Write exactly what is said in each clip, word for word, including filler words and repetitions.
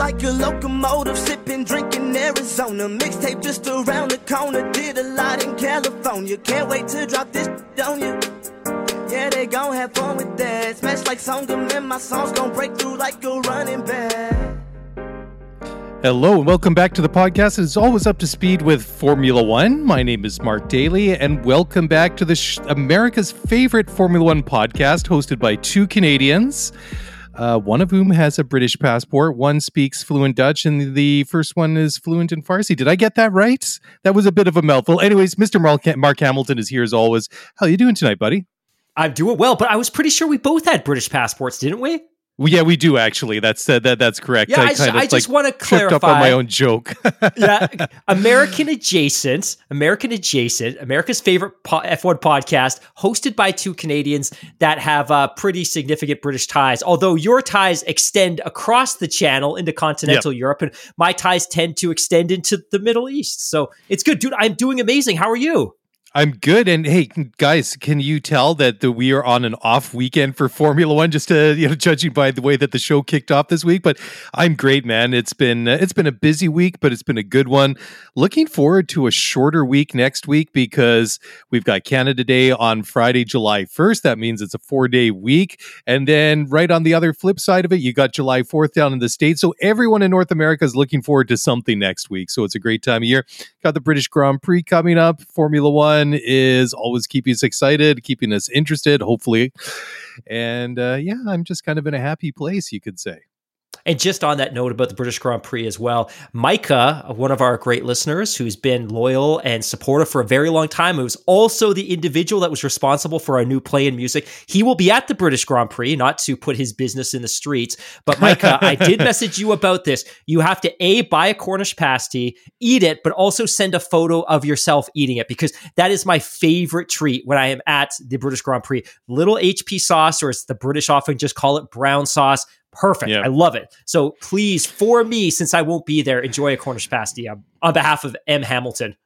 like a locomotive, sipping, drinking Arizona. Mixtape just around the corner, did a lot in California. Can't wait to drop this on you. Yeah, they gon' have fun with that. Smash like Songam and my songs gon' break through like a running back. Hello and welcome back to the podcast. It's always up to speed with Formula One. My name is Mark Daly and welcome back to the sh- America's favorite Formula One podcast hosted by two Canadians, uh, one of whom has a British passport. One speaks fluent Dutch and the first one is fluent in Farsi. Did I get that right? That was a bit of a mouthful. Anyways, Mister Mark, Mark Hamilton is here as always. How are you doing tonight, buddy? I'm doing well, but I was pretty sure we both had British passports, didn't we? Well, yeah, we do actually. That's uh, that. That's correct. Yeah, I, I just, kind of I just like, want to clarify. Tripped up on my own joke. Yeah, American adjacent, American adjacent, America's favorite po- F one podcast, hosted by two Canadians that have uh, pretty significant British ties. Although your ties extend across the channel into continental yep. Europe, and my ties tend to extend into the Middle East. So it's good, dude. I'm doing amazing. How are you? I'm good. And hey, guys, can you tell that the, we are on an off weekend for Formula One, just to, you know, judging by the way that the show kicked off this week? But I'm great, man. It's been, uh, it's been a busy week, but it's been a good one. Looking forward to a shorter week next week because we've got Canada Day on Friday, July first. That means it's a four day week. And then right on the other flip side of it, you got July fourth down in the States. So everyone in North America is looking forward to something next week. So it's a great time of year. Got the British Grand Prix coming up. Formula One is always keeping us excited, keeping us interested, hopefully. And uh, yeah, I'm just kind of in a happy place, you could say. And just on that note about the British Grand Prix as well, Micah, one of our great listeners who's been loyal and supportive for a very long time, who's also the individual that was responsible for our new play in music, he will be at the British Grand Prix, not to put his business in the streets. But Micah, I did message you about this. You have to A, buy a Cornish pasty, eat it, but also send a photo of yourself eating it, because that is my favorite treat when I am at the British Grand Prix. Little H P sauce, or as the British often just call it, brown sauce. Perfect. Yep. I love it. So please, for me, since I won't be there, enjoy a Cornish pasty on, on behalf of M. Hamilton.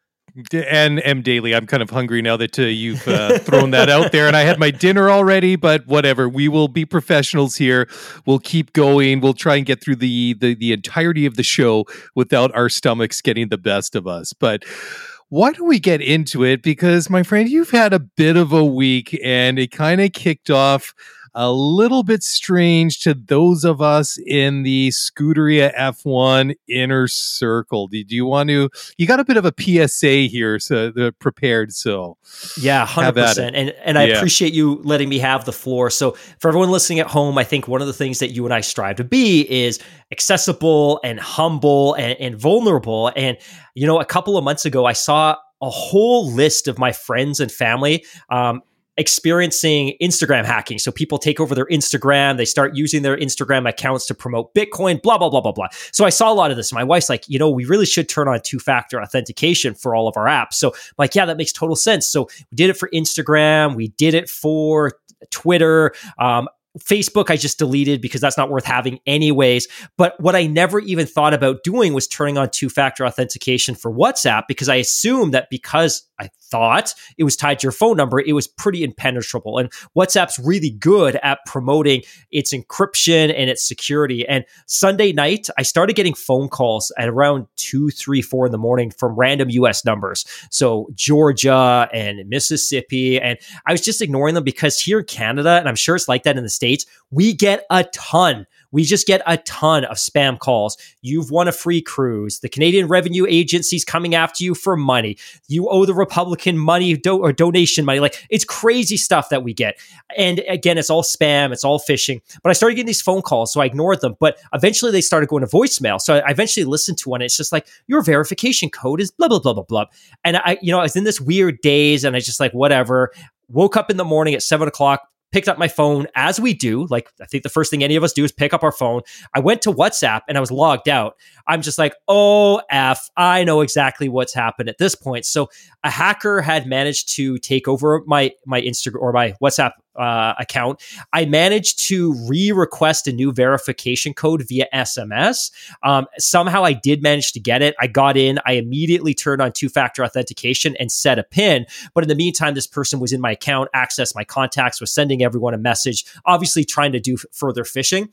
And M. Daly. I'm kind of hungry now that uh, you've uh, thrown that out there. And I had my dinner already, but whatever. We will be professionals here. We'll keep going. We'll try and get through the, the, the entirety of the show without our stomachs getting the best of us. But why don't we get into it? Because, my friend, you've had a bit of a week, and it kind of kicked off a little bit strange to those of us in the Scuderia F one inner circle. Did you want to, you got a bit of a P S A here, so uh, prepared. So yeah, one hundred percent. And, and I yeah. appreciate you letting me have the floor. So for everyone listening at home, I think one of the things that you and I strive to be is accessible and humble and, and vulnerable. And, you know, a couple of months ago, I saw a whole list of my friends and family, um, experiencing Instagram hacking. So people take over their Instagram, they start using their Instagram accounts to promote Bitcoin, blah, blah, blah, blah, blah. So I saw a lot of this. My wife's like, you know, we really should turn on two-factor authentication for all of our apps. So I'm like, yeah, that makes total sense. So we did it for Instagram. We did it for Twitter. Um, Facebook, I just deleted because that's not worth having anyways. But what I never even thought about doing was turning on two-factor authentication for WhatsApp, because I assumed that because I thought it was tied to your phone number, it was pretty impenetrable. And WhatsApp's really good at promoting its encryption and its security. And Sunday night, I started getting phone calls at around two, three, four in the morning from random U S numbers. So Georgia and Mississippi. And I was just ignoring them because here in Canada, and I'm sure it's like that in the States, we get a ton. We just get a ton of spam calls. You've won a free cruise. The Canadian Revenue Agency's coming after you for money. You owe the Republican money do- or donation money. Like, it's crazy stuff that we get. And again, it's all spam. It's all phishing. But I started getting these phone calls, so I ignored them. But eventually they started going to voicemail. So I eventually listened to one. And it's just like, your verification code is blah, blah, blah, blah, blah. And I, you know, I was in this weird daze, and I just like, whatever. Woke up in the morning at seven o'clock, picked up my phone, as we do. Like, I think the first thing any of us do is pick up our phone. I went to WhatsApp and I was logged out. I'm just like, oh, F, I know exactly what's happened at this point. So a hacker had managed to take over my, my Instagram or my WhatsApp uh, account. I managed to re-request a new verification code via S M S. Um, somehow I did manage to get it. I got in. I immediately turned on two-factor authentication and set a PIN. But in the meantime, this person was in my account, accessed my contacts, was sending everyone a message, obviously trying to do f- further phishing.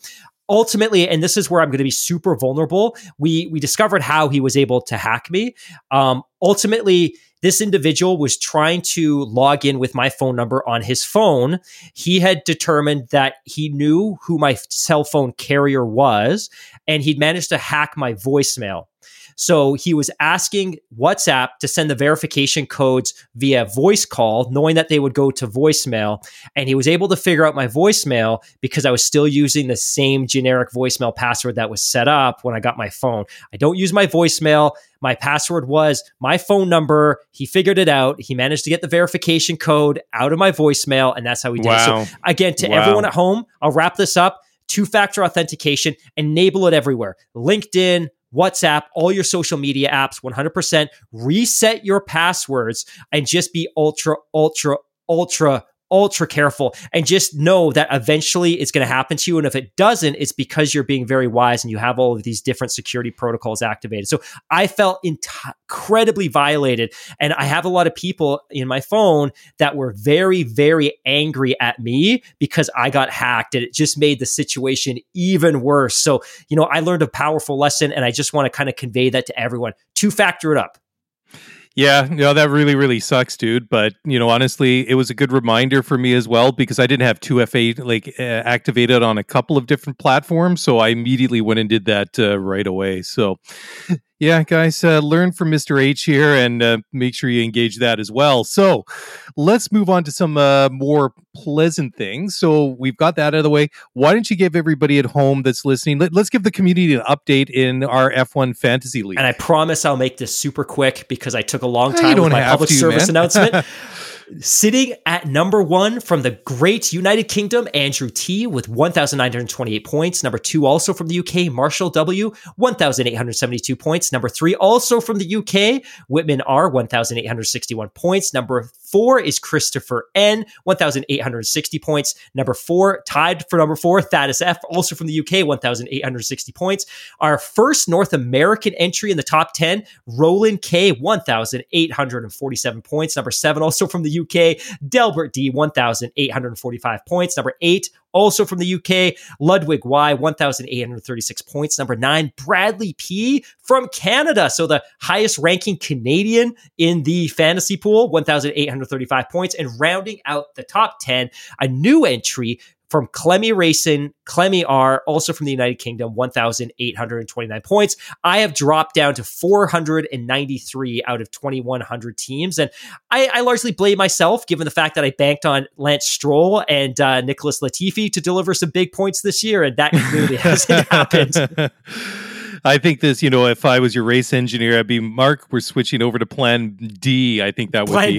ultimately, and this is where I'm going to be super vulnerable, we we discovered how he was able to hack me. Um, ultimately, this individual was trying to log in with my phone number on his phone. He had determined that he knew who my cell phone carrier was, and he'd managed to hack my voicemail. So he was asking WhatsApp to send the verification codes via voice call, knowing that they would go to voicemail. And he was able to figure out my voicemail because I was still using the same generic voicemail password that was set up when I got my phone. I don't use my voicemail. My password was my phone number. He figured it out. He managed to get the verification code out of my voicemail, and that's how we did wow. it. So again, to wow. everyone at home, I'll wrap this up. Two-factor authentication, enable it everywhere. LinkedIn, WhatsApp, all your social media apps, one hundred percent. Reset your passwords and just be ultra, ultra, ultra, ultra careful. And just know that eventually it's going to happen to you. And if it doesn't, it's because you're being very wise and you have all of these different security protocols activated. So I felt int- incredibly violated. And I have a lot of people in my phone that were very, very angry at me because I got hacked, and it just made the situation even worse. So, you know, I learned a powerful lesson, and I just want to kind of convey that to everyone. Two-factor it up. Yeah, no, that really, really sucks, dude. But, you know, honestly, it was a good reminder for me as well, because I didn't have two F A like uh, activated on a couple of different platforms. So I immediately went and did that uh, right away. So yeah, guys, uh, learn from Mister H here, and uh, make sure you engage that as well. So let's move on to some uh, more pleasant things. So we've got that out of the way. Why don't you give everybody at home that's listening, let, let's give the community an update in our F one Fantasy League. And I promise I'll make this super quick because I took a long time with my public to, service man. announcement. Sitting at number one from the great United Kingdom, Andrew T. with one thousand nine hundred twenty-eight points. Number two, also from the U K, Marshall W., one thousand eight hundred seventy-two points. Number three, also from the U K, Whitman R., one thousand eight hundred sixty-one points. Number four is Christopher N., one thousand eight hundred sixty points. Number four, tied for number four, Thaddeus F., also from the U K, one thousand eight hundred sixty points. Our first North American entry in the top ten, Roland K., one thousand eight hundred forty-seven points. Number seven, also from the U K, Delbert D., one thousand eight hundred forty-five points. Number eight, also from the U K, Ludwig Y., one thousand eight hundred thirty-six points. Number nine, Bradley P. from Canada. So the highest ranking Canadian in the fantasy pool, one thousand eight hundred thirty-five points. And rounding out the top ten, a new entry from Clemmy Racing, Clemmy R., also from the United Kingdom, one thousand eight hundred twenty-nine points. I have dropped down to four hundred ninety-three out of twenty-one hundred teams. And I, I largely blame myself, given the fact that I banked on Lance Stroll and uh, Nicholas Latifi to deliver some big points this year, and that clearly hasn't happened. I think this, you know, if I was your race engineer, I'd be, Mark, we're switching over to plan D. I think that would plan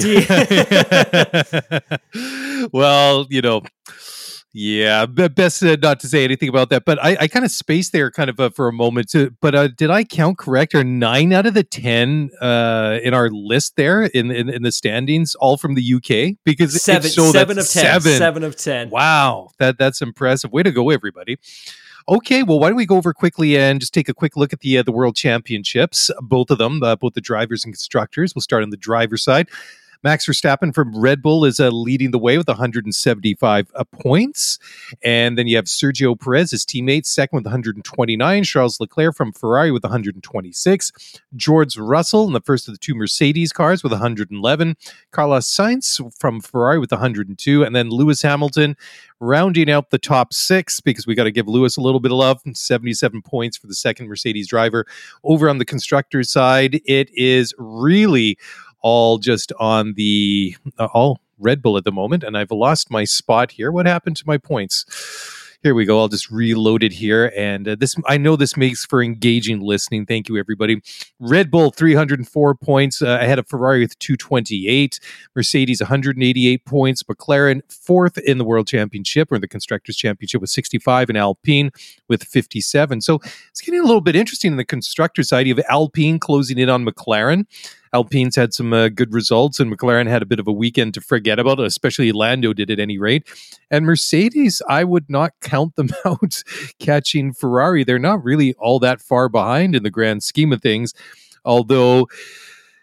be. D. Well, you know, yeah, best uh, not to say anything about that. But I, I kind of spaced there kind of uh, for a moment. To, but uh, did I count correct? Are nine out of the ten uh, in our list there in, in in the standings all from the U K? Because seven, so seven of ten. Seven. Seven of ten. Wow, that that's impressive. Way to go, everybody. Okay, well, why don't we go over quickly and just take a quick look at the uh, the World Championships, both of them, uh, both the drivers and constructors. We'll start on the driver's side. Max Verstappen from Red Bull is uh, leading the way with one hundred seventy-five uh, points. And then you have Sergio Perez, his teammate, second with one hundred twenty-nine. Charles Leclerc from Ferrari with one hundred twenty-six. George Russell in the first of the two Mercedes cars with one hundred eleven. Carlos Sainz from Ferrari with one hundred two. And then Lewis Hamilton rounding out the top six, because we got to give Lewis a little bit of love. seventy-seven points for the second Mercedes driver. Over on the constructor's side, it is really all just on the uh, all Red Bull at the moment, and I've lost my spot here. What happened to my points? Here we go. I'll just reload it here, and uh, this I know this makes for engaging listening. Thank you, everybody. Red Bull three hundred four points uh, ahead of Ferrari with two hundred twenty-eight. Mercedes one hundred eighty-eight points. McLaren fourth in the World Championship or the Constructors Championship with sixty-five, and Alpine with fifty-seven. So it's getting a little bit interesting in the constructor side. You have Alpine closing in on McLaren. Alpine's had some uh, good results, and McLaren had a bit of a weekend to forget about, especially Lando did at any rate. And Mercedes, I would not count them out catching Ferrari. They're not really all that far behind in the grand scheme of things, although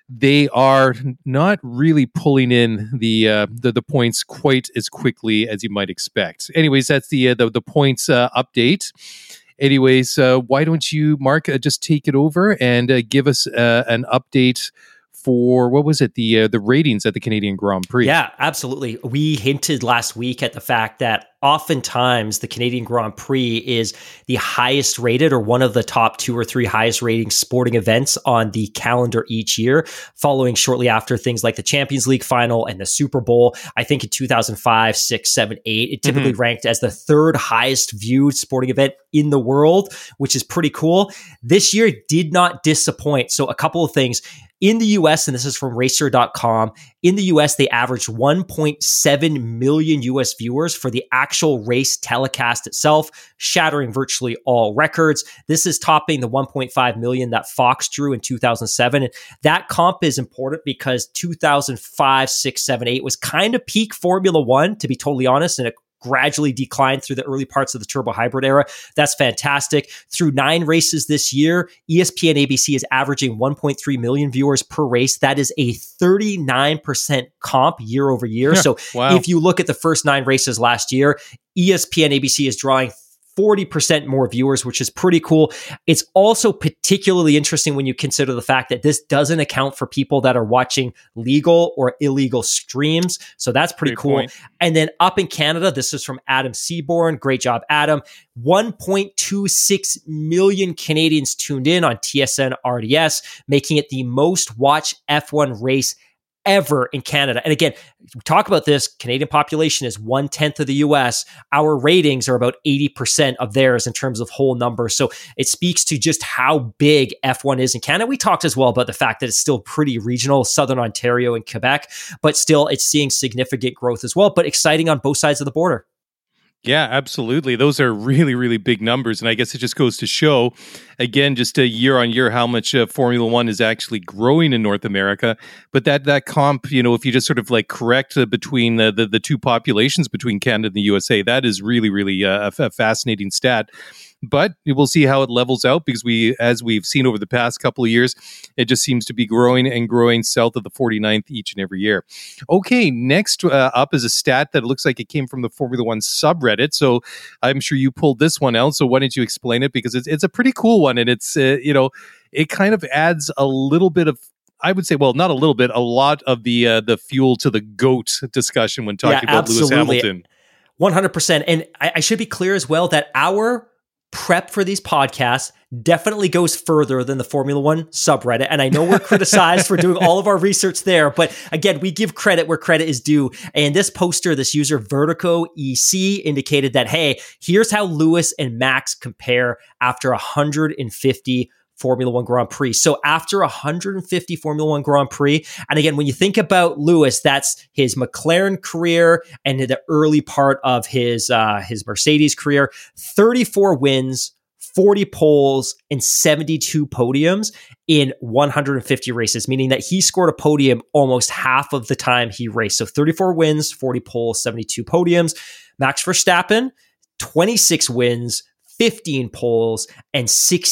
they are not really pulling in the uh, the, the points quite as quickly as you might expect. Anyways, that's the uh, the, the points uh, update. Anyways, uh, why don't you, Mark, uh, just take it over and uh, give us uh, an update for, what was it, the uh, the ratings at the Canadian Grand Prix? Yeah, absolutely. We hinted last week at the fact that oftentimes the Canadian Grand Prix is the highest rated or one of the top two or three highest rating sporting events on the calendar each year, following shortly after things like the Champions League final and the Super Bowl. I think in two thousand five, six, seven, eight, it typically mm-hmm. ranked as the third highest viewed sporting event in the world, which is pretty cool. This year did not disappoint. So a couple of things. In the U S, and this is from racer dot com, in the U S, they averaged one point seven million U S viewers for the actual race telecast itself, shattering virtually all records. This is topping the one point five million that Fox drew in two thousand seven. And that comp is important because two thousand five, six, seven, eight was kind of peak Formula One, to be totally honest, and it gradually declined through the early parts of the turbo hybrid era. That's fantastic. Through nine races this year, E S P N A B C is averaging one point three million viewers per race. That is a thirty-nine percent comp year over year. Yeah, so wow. If you look at the first nine races last year, E S P N A B C is drawing forty percent more viewers, which is pretty cool. It's also particularly interesting when you consider the fact that this doesn't account for people that are watching legal or illegal streams. So that's pretty Great cool. Point. And then up in Canada, this is from Adam Seaborn. Great job, Adam. one point two six million Canadians tuned in on T S N R D S, making it the most watched F one race ever in Canada. And again, we talk about this, Canadian population is one tenth of the U S. Our ratings are about eighty percent of theirs in terms of whole numbers. So it speaks to just how big F one is in Canada. We talked as well about the fact that it's still pretty regional, Southern Ontario and Quebec, but still it's seeing significant growth as well, but exciting on both sides of the border. Yeah, absolutely. Those are really, really big numbers. And I guess it just goes to show, again, just a year on year, how much uh, Formula One is actually growing in North America. But that that comp, you know, if you just sort of like correct uh, between the, the, the two populations, between Canada and the U S A, that is really, really uh, a, a fascinating stat. But we'll see how it levels out because we, as we've seen over the past couple of years, it just seems to be growing and growing south of the forty-ninth each and every year. Okay, next uh, up is a stat that looks like it came from the Formula One subreddit. So I'm sure you pulled this one out. So why don't you explain it? Because it's it's a pretty cool one, and it's uh, you know it kind of adds a little bit of, I would say, well, not a little bit, a lot of the uh, the fuel to the GOAT discussion when talking yeah, about absolutely. Lewis Hamilton. one hundred percent. And I, I should be clear as well that our prep for these podcasts definitely goes further than the Formula One subreddit. And I know we're criticized for doing all of our research there, but again, we give credit where credit is due. And this poster, this user Vertico E C, indicated that, hey, here's how Lewis and Max compare after one hundred fifty Formula One Grand Prix. So after one hundred fifty Formula One Grand Prix, and again, when you think about Lewis, that's his McLaren career and the early part of his uh, his Mercedes career, thirty-four wins, forty poles, and seventy-two podiums in one hundred fifty races, meaning that he scored a podium almost half of the time he raced. So thirty-four wins, forty poles, seventy-two podiums. Max Verstappen, twenty-six wins, fifteen poles, and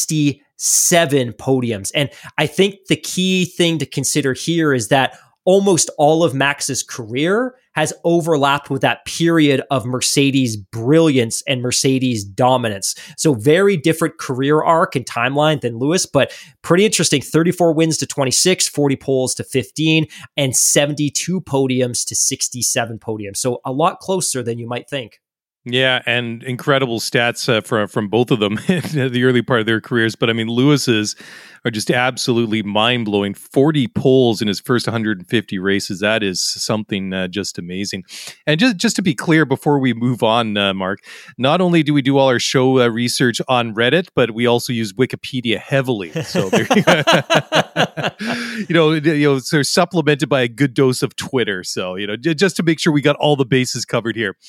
sixty-seven podiums. And I think the key thing to consider here is that almost all of Max's career has overlapped with that period of Mercedes brilliance and Mercedes dominance. So very different career arc and timeline than Lewis, but pretty interesting. thirty-four wins to twenty-six, forty poles to fifteen, and seventy-two podiums to sixty-seven podiums. So a lot closer than you might think. Yeah, and incredible stats uh, from from both of them in the early part of their careers. But I mean, Lewis's are just absolutely mind blowing. forty poles in his first one hundred fifty races. That is something uh, just amazing. And just just to be clear, before we move on, uh, Mark, not only do we do all our show uh, research on Reddit, but we also use Wikipedia heavily. So there, you know, you know, so supplemented by a good dose of Twitter. So you know, j- just to make sure we got all the bases covered here.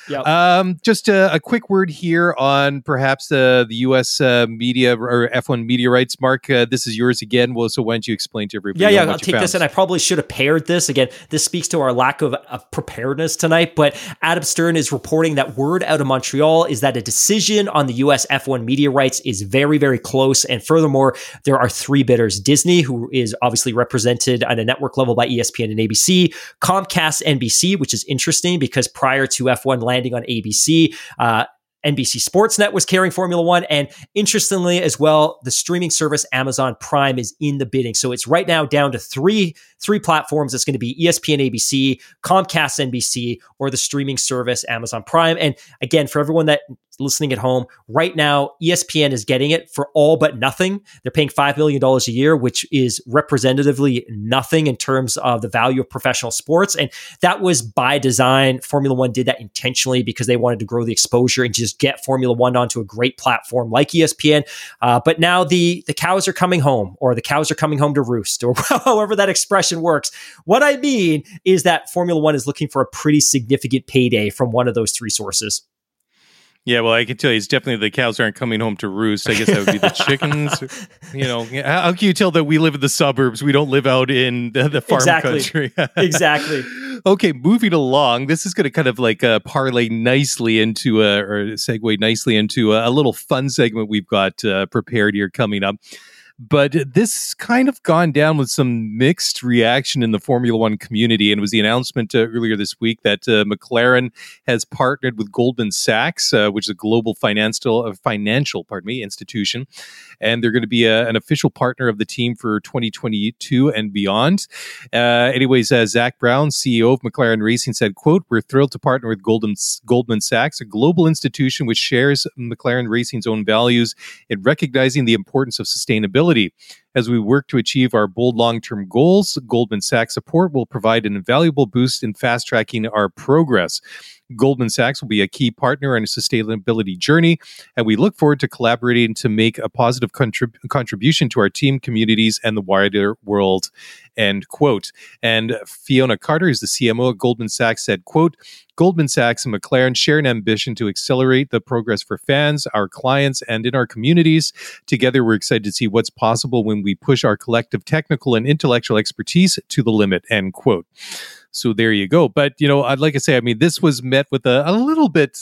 Yep. Um, just a, a quick word here on perhaps uh, the U S uh, media or F one media rights. Mark, uh, this is yours again. Well, so why don't you explain to everybody? Yeah, yeah, I'll take this, and I probably should have paired this. Again, this speaks to our lack of, of preparedness tonight, but Adam Stern is reporting that word out of Montreal is that a decision on the U S F one media rights is very, very close. And furthermore, there are three bidders. Disney, who is obviously represented on a network level by E S P N and A B C, Comcast, N B C, which is interesting because prior to F one landing on A B C, uh, N B C Sportsnet was carrying Formula One. And interestingly as well, the streaming service Amazon Prime is in the bidding. So it's right now down to three, three platforms. It's going to be E S P N, A B C, Comcast, N B C, or the streaming service Amazon Prime. And again, for everyone that listening at home, right now, E S P N is getting it for all but nothing. They're paying five million dollars a year, which is representatively nothing in terms of the value of professional sports. And that was by design. Formula One did that intentionally because they wanted to grow the exposure and just get Formula One onto a great platform like E S P N. Uh, but now the, the cows are coming home, or the cows are coming home to roost, or however that expression works. What I mean is that Formula One is looking for a pretty significant payday from one of those three sources. Yeah, well, I can tell you, it's definitely the cows aren't coming home to roost. I guess that would be the chickens. You know, how can you tell that we live in the suburbs? We don't live out in the, the farm exactly. country. Exactly. Okay, moving along. This is going to kind of like uh, parlay nicely into a, or segue nicely into a, a little fun segment we've got uh, prepared here coming up. But this kind of gone down with some mixed reaction in the Formula One community. And it was the announcement uh, earlier this week that uh, McLaren has partnered with Goldman Sachs, uh, which is a global financial, uh, financial pardon me, institution. And they're going to be a, an official partner of the team for twenty twenty-two and beyond. Uh, anyways, uh, Zach Brown, C E O of McLaren Racing, said, quote, "We're thrilled to partner with Goldman, Goldman Sachs, a global institution which shares McLaren Racing's own values in recognizing the importance of sustainability. As we work to achieve our bold long-term goals, Goldman Sachs support will provide an invaluable boost in fast-tracking our progress. Goldman Sachs will be a key partner on a sustainability journey, and we look forward to collaborating to make a positive contrib- contribution to our team, communities, and the wider world," end quote. And Fiona Carter is the C M O at Goldman Sachs, said, quote, "Goldman Sachs and McLaren share an ambition to accelerate the progress for fans, our clients, and in our communities. Together, we're excited to see what's possible when we push our collective technical and intellectual expertise to the limit," end quote. So there you go. But, you know, I'd like to say, I mean, this was met with a, a little bit,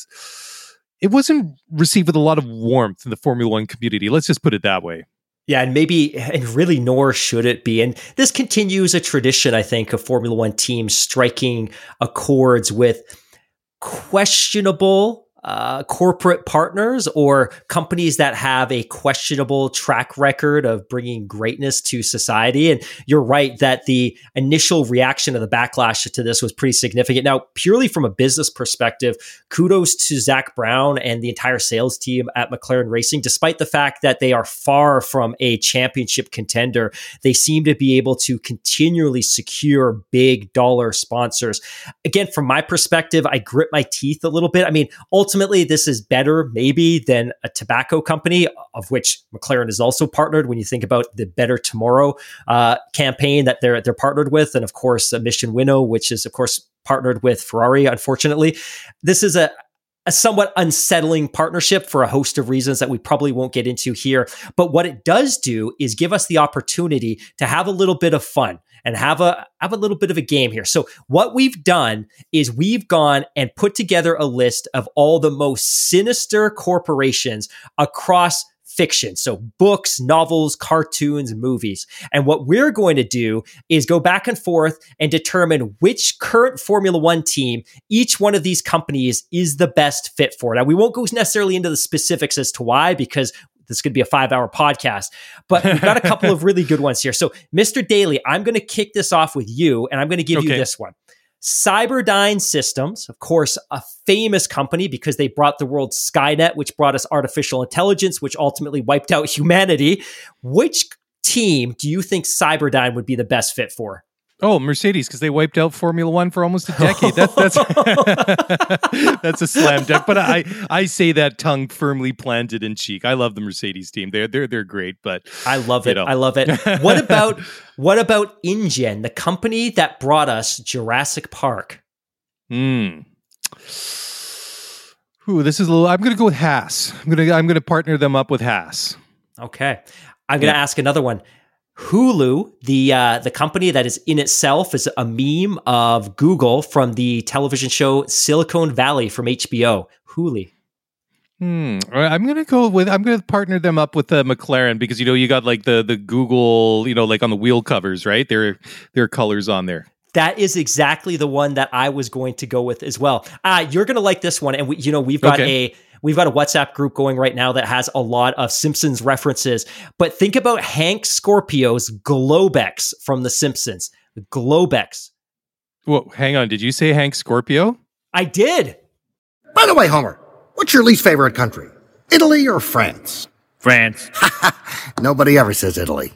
it wasn't received with a lot of warmth in the Formula One community. Let's just put it that way. Yeah, and maybe, and really nor should it be. And this continues a tradition, I think, of Formula One teams striking accords with questionable uh, corporate partners or companies that have a questionable track record of bringing greatness to society. And you're right that the initial reaction of the backlash to this was pretty significant. Now, purely from a business perspective, kudos to Zach Brown and the entire sales team at McLaren Racing. Despite the fact that they are far from a championship contender, they seem to be able to continually secure big dollar sponsors. Again, from my perspective, I grit my teeth a little bit. I mean, ultimately, Ultimately, this is better maybe than a tobacco company, of which McLaren is also partnered. When you think about the Better Tomorrow uh, campaign that they're they're partnered with, and of course, uh, Mission Winnow, which is of course partnered with Ferrari. Unfortunately, this is a a somewhat unsettling partnership for a host of reasons that we probably won't get into here. But what it does do is give us the opportunity to have a little bit of fun and have a have a little bit of a game here. So what we've done is we've gone and put together a list of all the most sinister corporations across fiction. So books, novels, cartoons, movies. And what we're going to do is go back and forth and determine which current Formula One team each one of these companies is the best fit for. Now, we won't go necessarily into the specifics as to why, because this could be a five-hour podcast, but we've got a couple of really good ones here. So, Mister Daly, I'm going to kick this off with you, and I'm going to give okay. you this one. Cyberdyne Systems, of course, a famous company because they brought the world Skynet, which brought us artificial intelligence, which ultimately wiped out humanity. Which team do you think Cyberdyne would be the best fit for? Oh, Mercedes, because they wiped out Formula One for almost a decade. That, that's that's a slam dunk. But I, I say that tongue firmly planted in cheek. I love the Mercedes team. They're they're they're great. But I love it. Know. I love it. What about what about InGen, the company that brought us Jurassic Park? Hmm. Ooh, this is a little. I'm going to go with Haas. I'm going to. I'm going to partner them up with Haas. Okay, I'm going to yeah. ask another one. Hulu, the uh, the company that is in itself is a meme of Google from the television show Silicon Valley from H B O. Hulu. Hmm. I'm gonna go with. I'm gonna partner them up with uh, McLaren because you know you got like the the Google, you know, like on the wheel covers, right? There, there are colors on there. That is exactly the one that I was going to go with as well. Uh, you're gonna like this one, and we, you know, we've got okay. a. We've got a WhatsApp group going right now that has a lot of Simpsons references. But think about Hank Scorpio's Globex from The Simpsons. Globex. Well, hang on. Did you say Hank Scorpio? I did. By the way, Homer, what's your least favorite country? Italy or France? France. Nobody ever says Italy.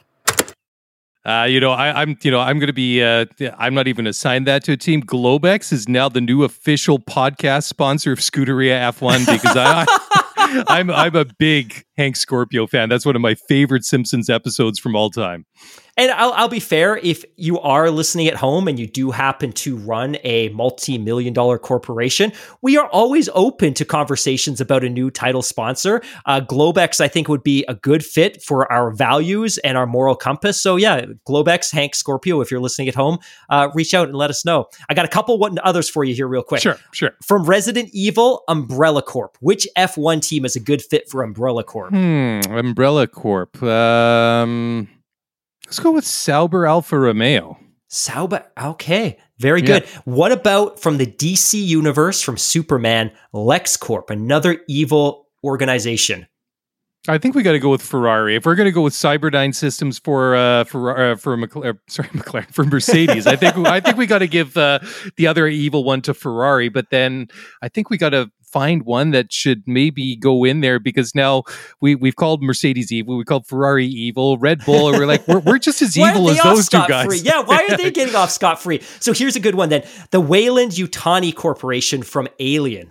Uh, you know, I, I'm, you know, I'm going to be, uh, I'm not even assigned that to a team. Globex is now the new official podcast sponsor of Scuderia F one because I, I, I'm, I'm a big Hank Scorpio fan. That's one of my favorite Simpsons episodes from all time. And I'll, I'll be fair, if you are listening at home and you do happen to run a multi-million dollar corporation, we are always open to conversations about a new title sponsor. Uh, Globex, I think, would be a good fit for our values and our moral compass. So yeah, Globex, Hank Scorpio, if you're listening at home, uh, reach out and let us know. I got a couple what others for you here real quick. Sure, sure. From Resident Evil, Umbrella Corp. Which F one team is a good fit for Umbrella Corp? Hmm, Umbrella Corp. Um... Let's go with Sauber Alfa Romeo. Sauber, okay. Very good. Yeah. What about from the D C universe, from Superman, LexCorp, another evil organization? I think we got to go with Ferrari. If we're going to go with Cyberdyne Systems for uh, for uh, for McLaren, uh, sorry McLaren for Mercedes, I think I think we got to give uh, the other evil one to Ferrari. But then I think we got to find one that should maybe go in there because now we we've called Mercedes evil, we called Ferrari evil, Red Bull, we're like we're we're just as evil as those two guys. Free? Yeah, why are they getting off scot free? So here's a good one then: the Weyland Yutani Corporation from Alien.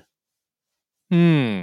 Hmm.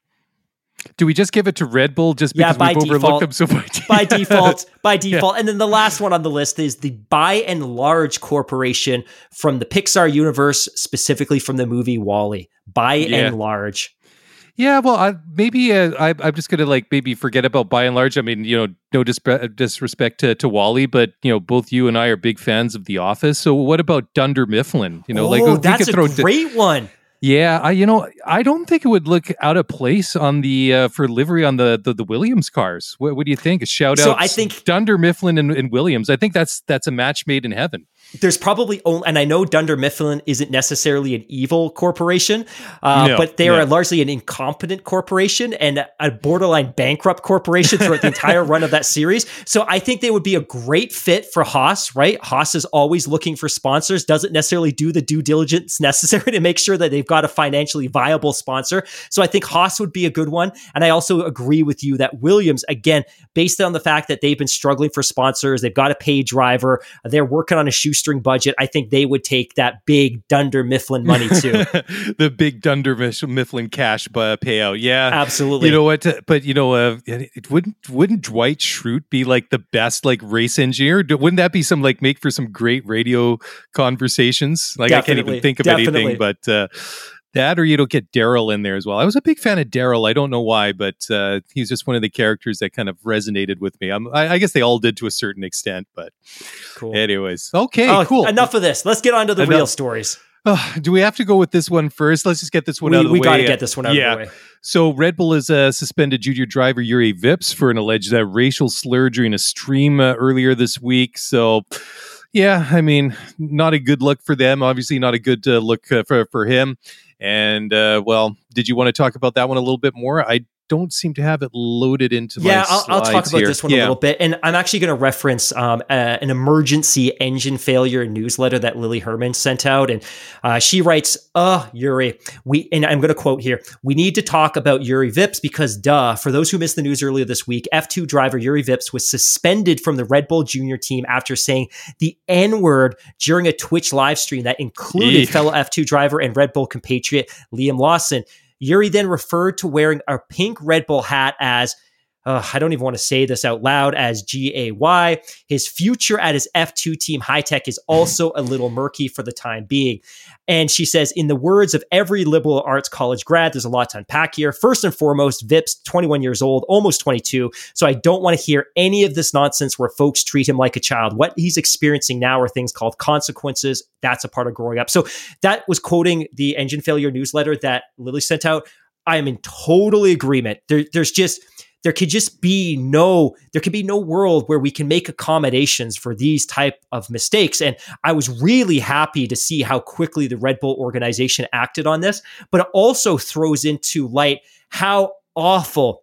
Do we just give it to Red Bull just because yeah, we've default, overlooked them so much? by default, by default. Yeah. And then the last one on the list is the By and Large Corporation from the Pixar universe, specifically from the movie WALL-E. By yeah. and Large. Yeah, well, I, maybe uh, I, I'm just going to like maybe forget about By and Large. I mean, you know, no disp- disrespect to, to WALL-E, but, you know, both you and I are big fans of The Office. So what about Dunder Mifflin? You know, oh, like that's a throw great d- one. Yeah, I, you know, I don't think it would look out of place on the uh, for livery on the the, the Williams cars. What, what do you think? A shout out, so I think Dunder Mifflin and, and Williams. I think that's that's a match made in heaven. There's probably only, and I know Dunder Mifflin isn't necessarily an evil corporation, uh, no, but they no. are largely an incompetent corporation and a borderline bankrupt corporation throughout the entire run of that series. So I think they would be a great fit for Haas, right? Haas is always looking for sponsors, doesn't necessarily do the due diligence necessary to make sure that they've got a financially viable sponsor. So I think Haas would be a good one. And I also agree with you that Williams, again, based on the fact that they've been struggling for sponsors, they've got a paid driver, they're working on a shoestring budget, I think they would take that big Dunder Mifflin money too. The big Dunder Mifflin cash payout. Yeah, absolutely. You know what? But you know, uh, it wouldn't wouldn't Dwight Schrute be like the best like race engineer? Wouldn't that be some like make for some great radio conversations? Like definitely, I can't even think of definitely. anything, but uh, that or you don't get Daryl in there as well. I was a big fan of Daryl. I don't know why, but uh, he's just one of the characters that kind of resonated with me. I'm, I, I guess they all did to a certain extent, but cool. Anyways, okay, oh, cool. Enough of this. Let's get on to the enough. real stories. Uh, do we have to go with this one first? Let's just get this one we, out of the we way. We got to get this one out yeah. of the way. So Red Bull has uh, suspended junior driver Yuri Vips for an alleged uh, racial slur during a stream uh, earlier this week. So... yeah, I mean, not a good look for them. Obviously, not a good uh, look uh, for, for him. And, uh, well, did you want to talk about that one a little bit more? I don't seem to have it loaded into yeah, my I'll, I'll talk about here. this one yeah. a little bit. And I'm actually going to reference um, a, an emergency engine failure newsletter that Lily Herman sent out. And uh, she writes, uh, Yuri, we, and I'm going to quote here, we need to talk about Yuri Vips because, duh, for those who missed the news earlier this week, F two driver Yuri Vips was suspended from the Red Bull Junior team after saying the N-word during a Twitch live stream that included yeah. fellow F two driver and Red Bull compatriot Liam Lawson. Yuri then referred to wearing a pink Red Bull hat as uh, I don't even want to say this out loud, as G A Y. His future at his F two team Hi-Tech is also a little murky for the time being. And she says, in the words of every liberal arts college grad, there's a lot to unpack here. First and foremost, Vip's twenty-one years old, almost twenty-two. So I don't want to hear any of this nonsense where folks treat him like a child. What he's experiencing now are things called consequences. That's a part of growing up. So that was quoting the Engine Failure newsletter that Lily sent out. I am in totally agreement. There, there's just... There could just be no, there could be no world where we can make accommodations for these type of mistakes. And I was really happy to see how quickly the Red Bull organization acted on this, but it also throws into light how awful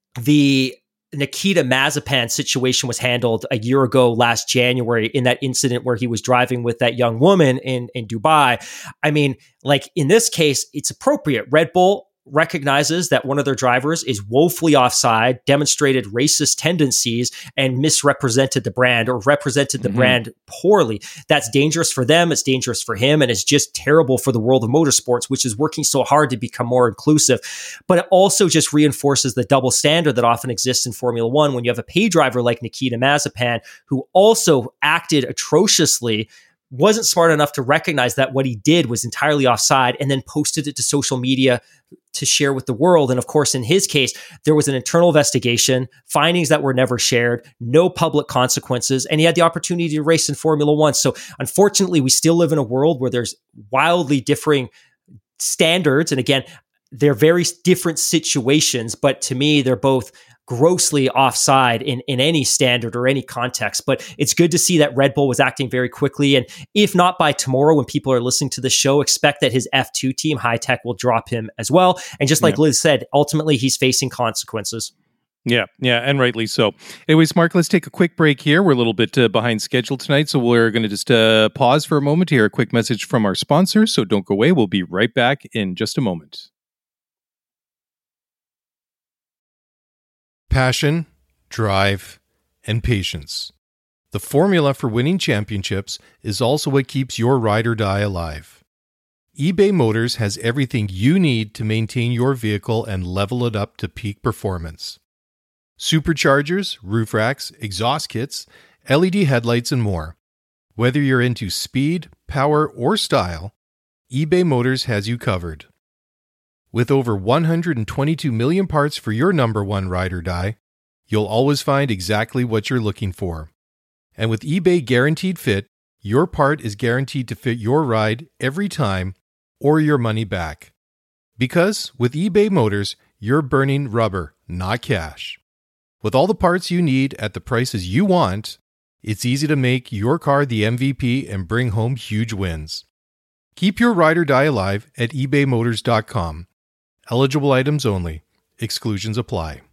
the Nikita Mazepan situation was handled a year ago, last January, in that incident where he was driving with that young woman in, in Dubai. I mean, like in this case, it's appropriate. Red Bull recognizes that one of their drivers is woefully offside, demonstrated racist tendencies, and misrepresented the brand or represented the mm-hmm. brand poorly. That's dangerous for them. It's dangerous for him. And it's just terrible for the world of motorsports, which is working so hard to become more inclusive. But it also just reinforces the double standard that often exists in Formula One when you have a pay driver like Nikita Mazepan, who also acted atrociously, wasn't smart enough to recognize that what he did was entirely offside, and then posted it to social media to share with the world. And of course, in his case, there was an internal investigation, findings that were never shared, no public consequences, and he had the opportunity to race in Formula One. So unfortunately, we still live in a world where there's wildly differing standards. And again, they're very different situations, but to me, they're both grossly offside in, in any standard or any context. But it's good to see that Red Bull was acting very quickly. And if not by tomorrow, when people are listening to the show, expect that his F two team Hi-Tech will drop him as well. And just like yeah. Liz said, ultimately he's facing consequences. Yeah, yeah, and rightly so. Anyways, Mark, let's take a quick break here. We're a little bit uh, behind schedule tonight, so we're going to just uh, pause for a moment to hear a quick message from our sponsors. So don't go away. We'll be right back in just a moment. Passion, drive, and patience. The formula for winning championships is also what keeps your ride or die alive. eBay Motors has everything you need to maintain your vehicle and level it up to peak performance. Superchargers, roof racks, exhaust kits, L E D headlights, and more. Whether you're into speed, power, or style, eBay Motors has you covered. With over one hundred twenty-two million parts for your number one ride or die, you'll always find exactly what you're looking for. And with eBay Guaranteed Fit, your part is guaranteed to fit your ride every time or your money back. Because with eBay Motors, you're burning rubber, not cash. With all the parts you need at the prices you want, it's easy to make your car the M V P and bring home huge wins. Keep your ride or die alive at ebay motors dot com. Eligible items only. Exclusions apply.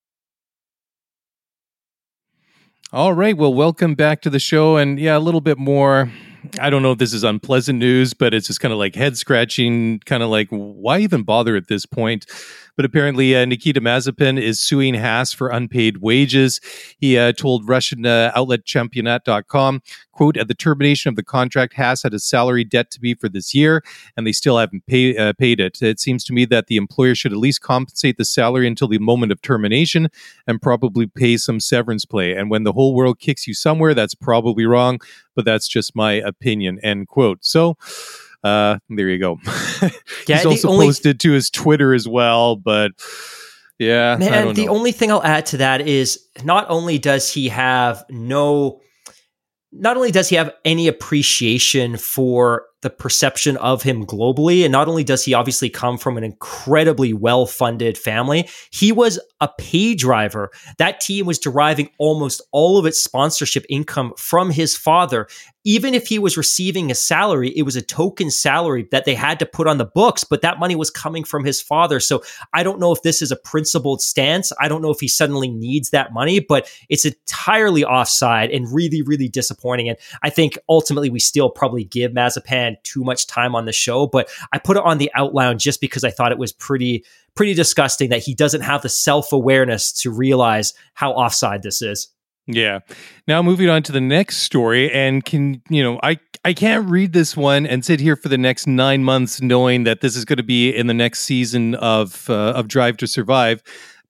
All right. Well, welcome back to the show. And yeah, a little bit more, I don't know if this is unpleasant news, but it's just kind of like head scratching, kind of like, why even bother at this point? But apparently, uh, Nikita Mazepan is suing Haas for unpaid wages. He uh, told Russian uh, outlet Championat dot com, quote, at the termination of the contract, Haas had a salary debt to be for this year, and they still haven't pay, uh, paid it. It seems to me that the employer should at least compensate the salary until the moment of termination and probably pay some severance pay. And when the whole world kicks you somewhere, that's probably wrong, but that's just my opinion, end quote. So, Uh, there you go. Yeah, he's also only, posted to his Twitter as well, but yeah. Man, I don't the know. only thing I'll add to that is not only does he have no, not only does he have any appreciation for the perception of him globally, and not only does he obviously come from an incredibly well-funded family, he was a pay driver. That team was deriving almost all of its sponsorship income from his father. Even if he was receiving a salary, it was a token salary that they had to put on the books, but that money was coming from his father. So I don't know if this is a principled stance. I don't know if he suddenly needs that money, but it's entirely offside and really, really disappointing. And I think ultimately we still probably give Mazepan too much time on the show, but I put it on the outline just because I thought it was pretty, pretty disgusting that he doesn't have the self-awareness to realize how offside this is. Yeah. Now moving on to the next story, and can, you know, I, I can't read this one and sit here for the next nine months knowing that this is going to be in the next season of, uh, of Drive to Survive.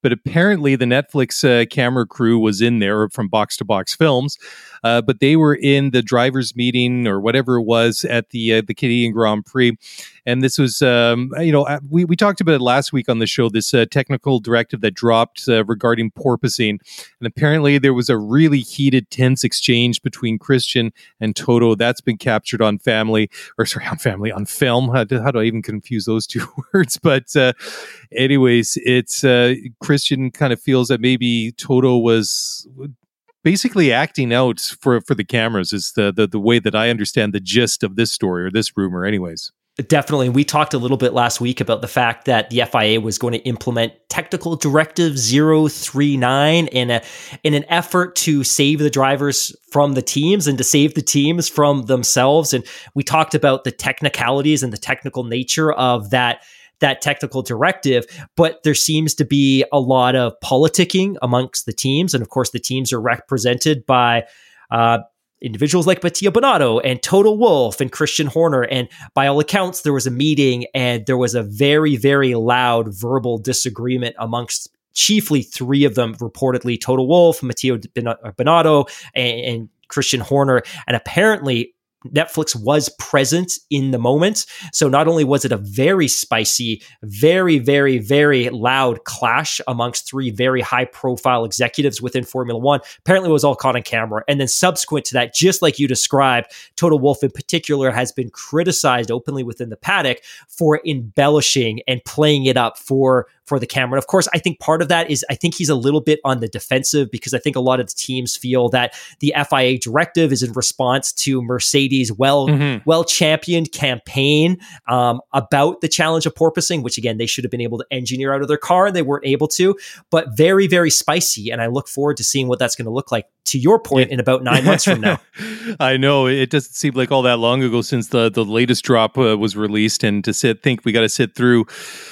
but apparently the Netflix uh, camera crew was in there from Box to Box Films, uh, but they were in the drivers' meeting or whatever it was at the uh, the Canadian Grand Prix. And this was, um, you know, we, we talked about it last week on the show, this uh, technical directive that dropped uh, regarding porpoising. And apparently there was a really heated, tense exchange between Christian and Toto. That's been captured on family, or sorry, on family, on film. How do, how do I even confuse those two words? But uh, anyways, it's uh, Christian kind of feels that maybe Toto was basically acting out for, for the cameras is the, the, the way that I understand the gist of this story or this rumor anyways. Definitely. We talked a little bit last week about the fact that the F I A was going to implement Technical Directive zero three nine in a in an effort to save the drivers from the teams and to save the teams from themselves. And we talked about the technicalities and the technical nature of that that technical directive, but there seems to be a lot of politicking amongst the teams. And of course, the teams are represented by uh, individuals like Mattia Binotto and Toto Wolff and Christian Horner. And by all accounts, there was a meeting and there was a very, very loud verbal disagreement amongst chiefly three of them, reportedly Toto Wolff, Mattia Binotto, and, and Christian Horner. And apparently Netflix was present in the moment. So not only was it a very spicy, very, very, very loud clash amongst three very high profile executives within Formula One, apparently it was all caught on camera. And then subsequent to that, just like you described, Toto Wolff in particular has been criticized openly within the paddock for embellishing and playing it up for for the camera. And of course, I think part of that is I think he's a little bit on the defensive because I think a lot of the teams feel that the F I A directive is in response to Mercedes' well, mm-hmm. well championed campaign um, about the challenge of porpoising, which again, they should have been able to engineer out of their car and they weren't able to, but very, very spicy. And I look forward to seeing what that's going to look like, to your point, yeah. in about nine months from now. I know it doesn't seem like all that long ago since the, the latest drop uh, was released, and to sit, think we got to sit through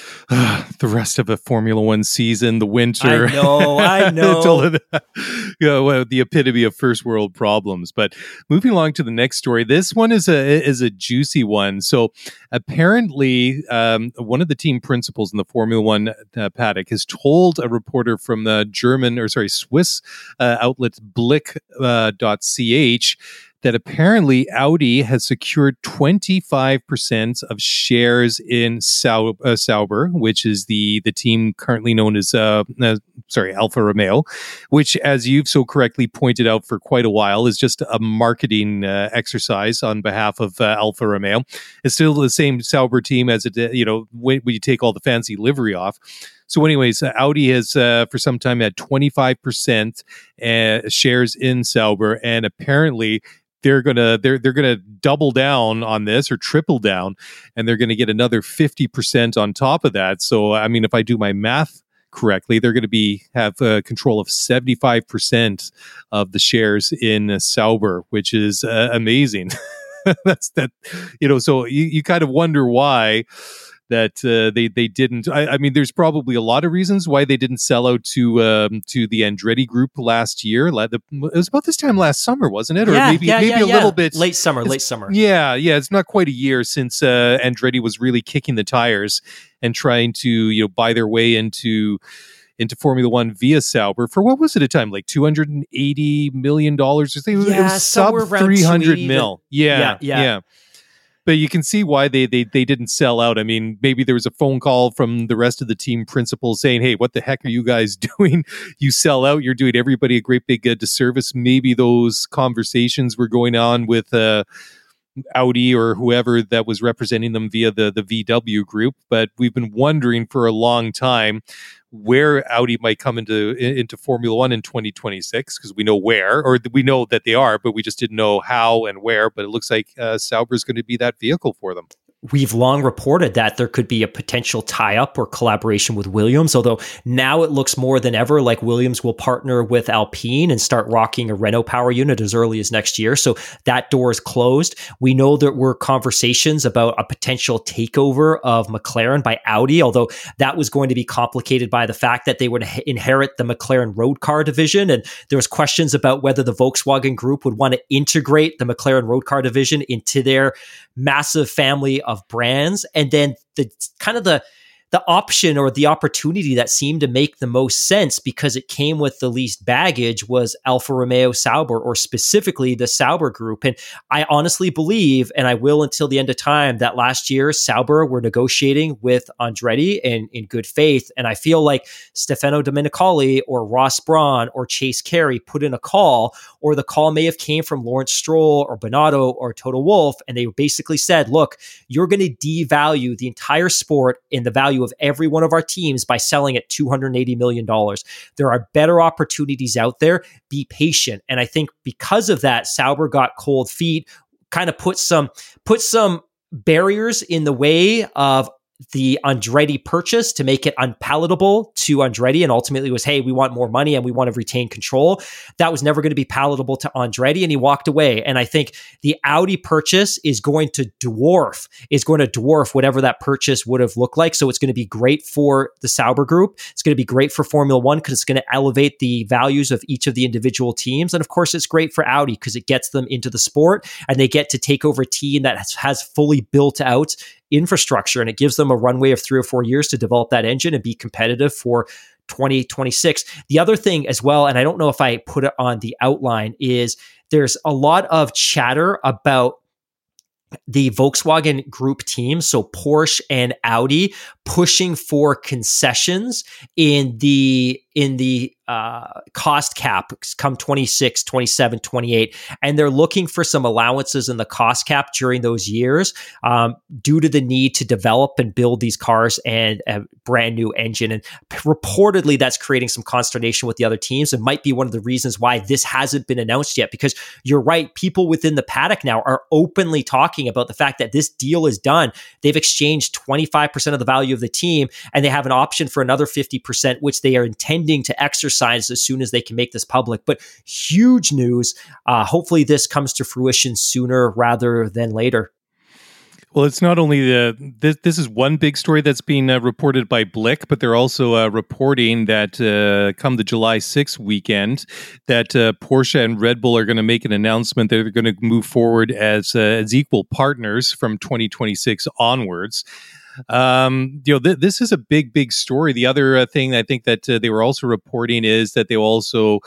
Uh, the rest of a Formula One season, the winter. I know, I know. you know, well, the epitome of first world problems. But moving along to the next story, this one is a is a juicy one. So apparently, um, one of the team principals in the Formula One uh, paddock has told a reporter from the German, or sorry, Swiss uh, outlet Blick dot c h that apparently Audi has secured twenty-five percent of shares in Sau- uh, Sauber, which is the the team currently known as, uh, uh, sorry, Alfa Romeo, which, as you've so correctly pointed out for quite a while, is just a marketing uh, exercise on behalf of uh, Alfa Romeo. It's still the same Sauber team as it, you know, when, when you take all the fancy livery off. So anyways, uh, Audi has uh, for some time had twenty-five percent uh, shares in Sauber, and apparently they're gonna they're they're gonna double down on this or triple down, and they're gonna get another fifty percent on top of that. So I mean, if I do my math correctly, they're going to be have uh, control of seventy-five percent of the shares in uh, Sauber, which is uh, amazing. That's that, you know. So you, you kind of wonder why that uh, they they didn't. I, I mean, there's probably a lot of reasons why they didn't sell out to um, to the Andretti Group last year. It was about this time last summer, wasn't it? Or yeah, maybe yeah, maybe yeah, a yeah. little bit late summer. Late summer. Yeah, yeah. It's not quite a year since uh, Andretti was really kicking the tires and trying to, you know, buy their way into into Formula One via Sauber for, what was it at a time, like two hundred eighty million dollars or something? Yeah, it was sub three hundred mil. Yeah, yeah, yeah. yeah. But you can see why they, they they didn't sell out. I mean, maybe there was a phone call from the rest of the team principals saying, hey, what the heck are you guys doing? You sell out, you're doing everybody a great big uh, disservice. Maybe those conversations were going on with uh, Audi or whoever that was representing them via the, the V W group. But we've been wondering for a long time where Audi might come into into Formula One in twenty twenty-six, because we know where, or we know that they are, but we just didn't know how and where. But it looks like uh, Sauber is going to be that vehicle for them. We've long reported that there could be a potential tie-up or collaboration with Williams, although now it looks more than ever like Williams will partner with Alpine and start rocking a Renault power unit as early as next year. So that door is closed. We know there were conversations about a potential takeover of McLaren by Audi, although that was going to be complicated by the fact that they would inherit the McLaren road car division. And there was questions about whether the Volkswagen Group would want to integrate the McLaren road car division into their massive family of brands. And then the kind of the the option or the opportunity that seemed to make the most sense because it came with the least baggage was Alfa Romeo Sauber, or specifically the Sauber group. And I honestly believe, and I will until the end of time, that last year Sauber were negotiating with Andretti in, in good faith. And I feel like Stefano Domenicali or Ross Brawn or Chase Carey put in a call, or the call may have came from Lawrence Stroll or Binotto or Toto Wolff. And they basically said, look, you're going to devalue the entire sport in the value of every one of our teams by selling at two hundred eighty million dollars. There are better opportunities out there. Be patient. And I think because of that, Sauber got cold feet, kind of put some, put some barriers in the way of the Andretti purchase to make it unpalatable to Andretti, and ultimately was, hey, we want more money and we want to retain control. That was never going to be palatable to Andretti, and he walked away. And I think the Audi purchase is going to dwarf, is going to dwarf whatever that purchase would have looked like. So it's going to be great for the Sauber group. It's going to be great for Formula One because it's going to elevate the values of each of the individual teams. And of course, it's great for Audi because it gets them into the sport and they get to take over a team that has, has fully built out infrastructure, and it gives them a runway of three or four years to develop that engine and be competitive for twenty twenty-six. The other thing as well, and I don't know if I put it on the outline, is there's a lot of chatter about the Volkswagen Group team, so Porsche and Audi, pushing for concessions in the in the uh, cost cap come twenty-six, twenty-seven, twenty-eight. And they're looking for some allowances in the cost cap during those years um, due to the need to develop and build these cars and a brand new engine. And reportedly, that's creating some consternation with the other teams and might be one of the reasons why this hasn't been announced yet. Because you're right, people within the paddock now are openly talking about the fact that this deal is done. They've exchanged twenty-five percent of the value of the team, and they have an option for another fifty percent, which they are intending to exercise as soon as they can make this public. But huge news. Uh, hopefully this comes to fruition sooner rather than later. Well, it's not only the this, this is one big story that's being uh, reported by Blick, but they're also uh, reporting that uh, come the July sixth weekend, that uh, Porsche and Red Bull are going to make an announcement that they're going to move forward as uh, as equal partners from twenty twenty-six onwards. Um, you know, th- this is a big, big story. The other uh, thing I think that uh, they were also reporting is that they also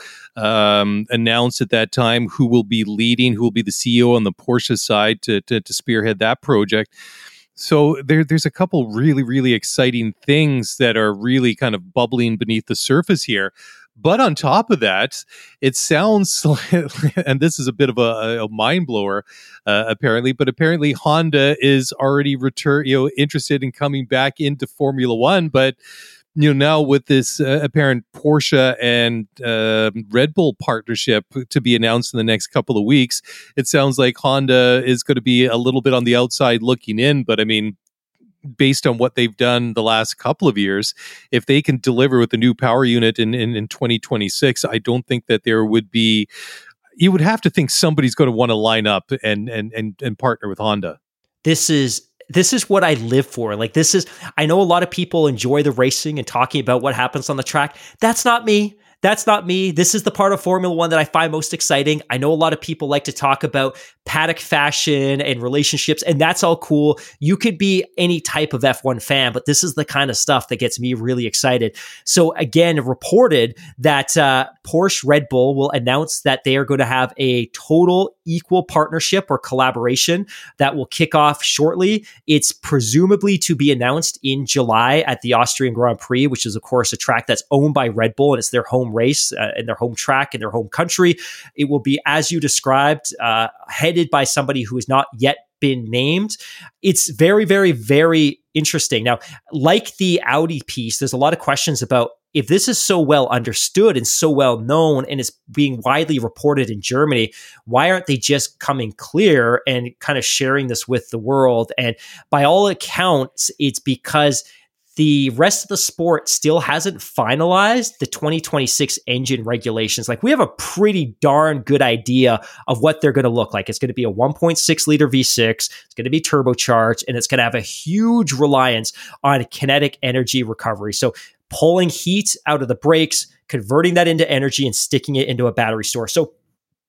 um, announced at that time who will be leading, who will be the C E O on the Porsche side to to, to spearhead that project. So there, there's a couple really, really exciting things that are really kind of bubbling beneath the surface here. But on top of that, it sounds like, and this is a bit of a, a mind blower, uh, apparently, but apparently Honda is already return, you know, interested in coming back into Formula One. But you know, now with this uh, apparent Porsche and uh, Red Bull partnership to be announced in the next couple of weeks, it sounds like Honda is going to be a little bit on the outside looking in. But I mean, based on what they've done the last couple of years, if they can deliver with the new power unit in, in, in twenty twenty-six, I don't think that there would be, you would have to think somebody's going to want to line up and, and, and, and partner with Honda. This is, this is what I live for. Like this is, I know a lot of people enjoy the racing and talking about what happens on the track. That's not me. That's not me. This is the part of Formula One that I find most exciting. I know a lot of people like to talk about paddock fashion and relationships, and that's all cool. You could be any type of F one fan, but this is the kind of stuff that gets me really excited. So again, reported that uh, Porsche Red Bull will announce that they are going to have a total equal partnership or collaboration that will kick off shortly. It's presumably to be announced in July at the Austrian Grand Prix, which is of course a track that's owned by Red Bull and it's their home race uh, in their home track in their home country. It will be, as you described, uh, headed by somebody who has not yet been named. It's very, very, very interesting. Now, like the Audi piece, there's a lot of questions about if this is so well understood and so well known and it's being widely reported in Germany, why aren't they just coming clear and kind of sharing this with the world? And by all accounts, it's because the rest of the sport still hasn't finalized the twenty twenty-six engine regulations. Like we have a pretty darn good idea of what they're going to look like. It's going to be a one point six liter V six. It's going to be turbocharged, and it's going to have a huge reliance on kinetic energy recovery. So pulling heat out of the brakes, converting that into energy and sticking it into a battery store. So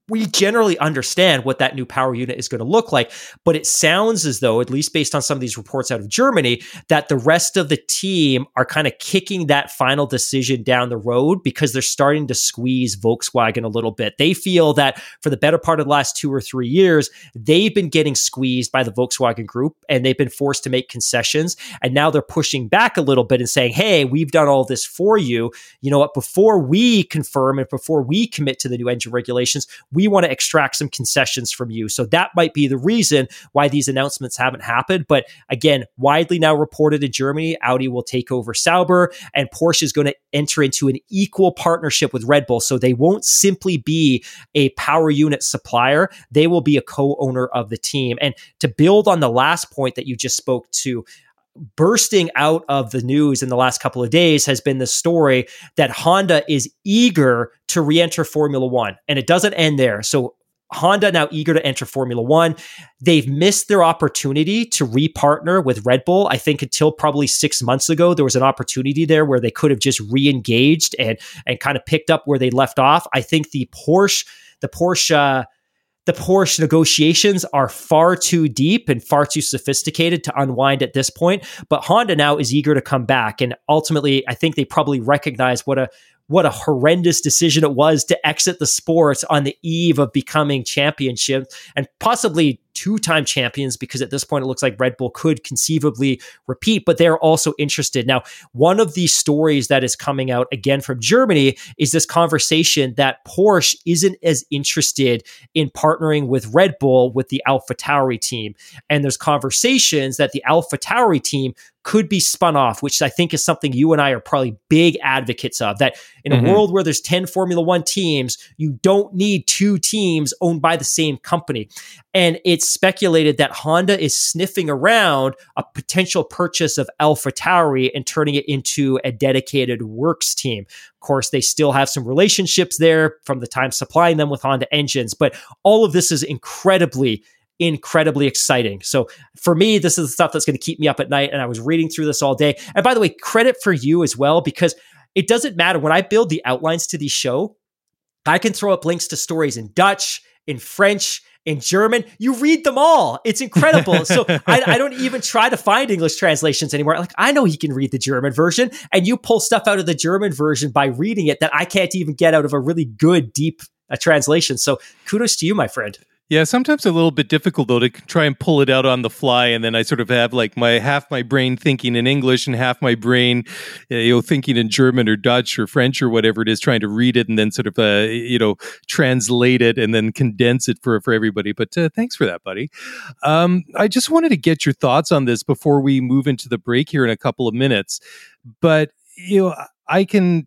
we generally understand what that new power unit is going to look like. But it sounds as though, at least based on some of these reports out of Germany, that the rest of the team are kind of kicking that final decision down the road because they're starting to squeeze Volkswagen a little bit. They feel that for the better part of the last two or three years, they've been getting squeezed by the Volkswagen Group and they've been forced to make concessions. And now they're pushing back a little bit and saying, hey, we've done all this for you. You know what? Before we confirm and before we commit to the new engine regulations, we want to extract some concessions from you. So that might be the reason why these announcements haven't happened. But again, widely now reported in Germany, Audi will take over Sauber and Porsche is going to enter into an equal partnership with Red Bull. So they won't simply be a power unit supplier. They will be a co-owner of the team. And to build on the last point that you just spoke to, bursting out of the news in the last couple of days has been the story that Honda is eager to re-enter Formula One. And it doesn't end there. So Honda now eager to enter Formula One. They've missed their opportunity to re-partner with Red Bull. I think until probably six months ago, there was an opportunity there where they could have just re-engaged and, and kind of picked up where they left off. I think the Porsche, the Porsche, The Porsche negotiations are far too deep and far too sophisticated to unwind at this point. But Honda now is eager to come back. And ultimately, I think they probably recognize what a what a horrendous decision it was to exit the sport on the eve of becoming championship and possibly two-time champions, because at this point it looks like Red Bull could conceivably repeat, but they're also interested. Now, one of these stories that is coming out again from Germany is this conversation that Porsche isn't as interested in partnering with Red Bull with the AlphaTauri team. And there's conversations that the AlphaTauri team could be spun off, which I think is something you and I are probably big advocates of, that in mm-hmm. a world where there's ten Formula One teams, you don't need two teams owned by the same company. And it's speculated that Honda is sniffing around a potential purchase of AlphaTauri and turning it into a dedicated works team. Of course, they still have some relationships there from the time supplying them with Honda engines, but all of this is incredibly incredibly exciting. So for me, this is the stuff that's going to keep me up at night. And I was reading through this all day. And by the way, credit for you as well, because it doesn't matter. When I build the outlines to the show, I can throw up links to stories in Dutch, in French, in German. You read them all. It's incredible. So I, I don't even try to find English translations anymore. Like, I know he can read the German version, and you pull stuff out of the German version by reading it that I can't even get out of a really good, deep uh, translation. So kudos to you, my friend. Yeah, sometimes a little bit difficult, though, to try and pull it out on the fly. And then I sort of have like my half my brain thinking in English and half my brain, you know, thinking in German or Dutch or French or whatever it is, trying to read it and then sort of, uh, you know, translate it and then condense it for, for everybody. But uh, thanks for that, buddy. Um, I just wanted to get your thoughts on this before we move into the break here in a couple of minutes. But, you know, I can...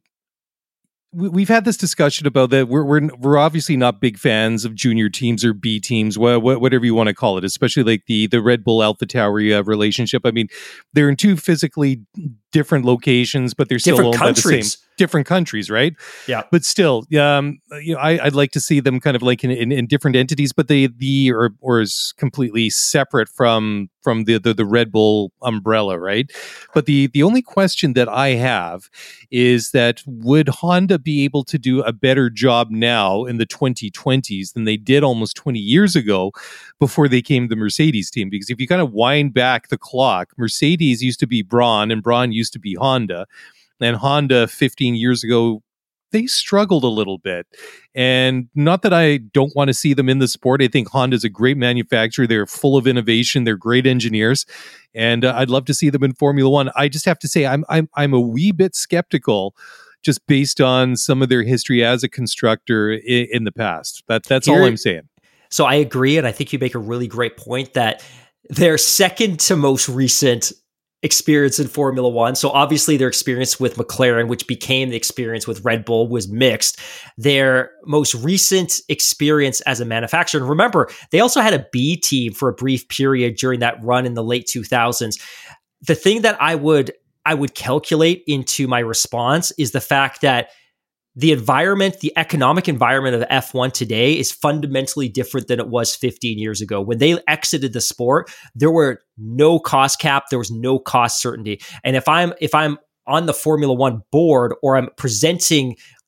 We've had this discussion about that. We're we're we're obviously not big fans of junior teams or B teams, wh- wh- whatever you want to call it. Especially like the the Red Bull AlphaTauri uh, relationship. I mean, they're in two physically different locations, but they're still different owned countries. by the same different countries, right? Yeah. But still, um, you know, I, I'd like to see them kind of like in, in, in different entities, but they the or or is completely separate from from the, the the Red Bull umbrella, right? But the the only question that I have is that would Honda be able to do a better job now in the twenty twenties than they did almost twenty years ago before they came the Mercedes team? Because if you kind of wind back the clock, Mercedes used to be Braun and Braun used to be Honda. And Honda fifteen years ago, they struggled a little bit. And not that I don't want to see them in the sport. I think Honda's a great manufacturer. They're full of innovation. They're great engineers. And uh, I'd love to see them in Formula One. I just have to say, I'm I'm I'm a wee bit skeptical just based on some of their history as a constructor in, in the past. That, that's Here, all I'm saying. So I agree. And I think you make a really great point that their second to most recent experience in Formula One. So obviously their experience with McLaren, which became the experience with Red Bull, was mixed. Their most recent experience as a manufacturer, and remember, they also had a B team for a brief period during that run in the late two thousands. The thing that I would I would calculate into my response is the fact that the environment, the economic environment of F one today is fundamentally different than it was fifteen years ago. When they exited the sport, there were no cost cap, there was no cost certainty. And if I'm if I'm on the Formula One board or I'm presenting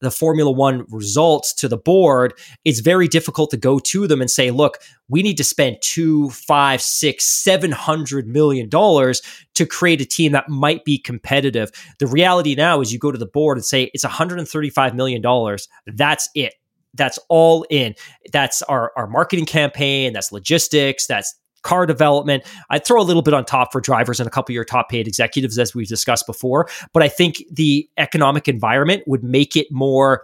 the Formula One results to the board, it's very difficult to go to them and say, look, we need to spend two, five, six, seven hundred million dollars to create a team that might be competitive. The reality now is you go to the board and say it's one hundred thirty-five million dollars. That's it. That's all in. That's our, our marketing campaign. That's logistics. That's car development. I'd throw a little bit on top for drivers and a couple of your top paid executives, as we've discussed before. But I think the economic environment would make it more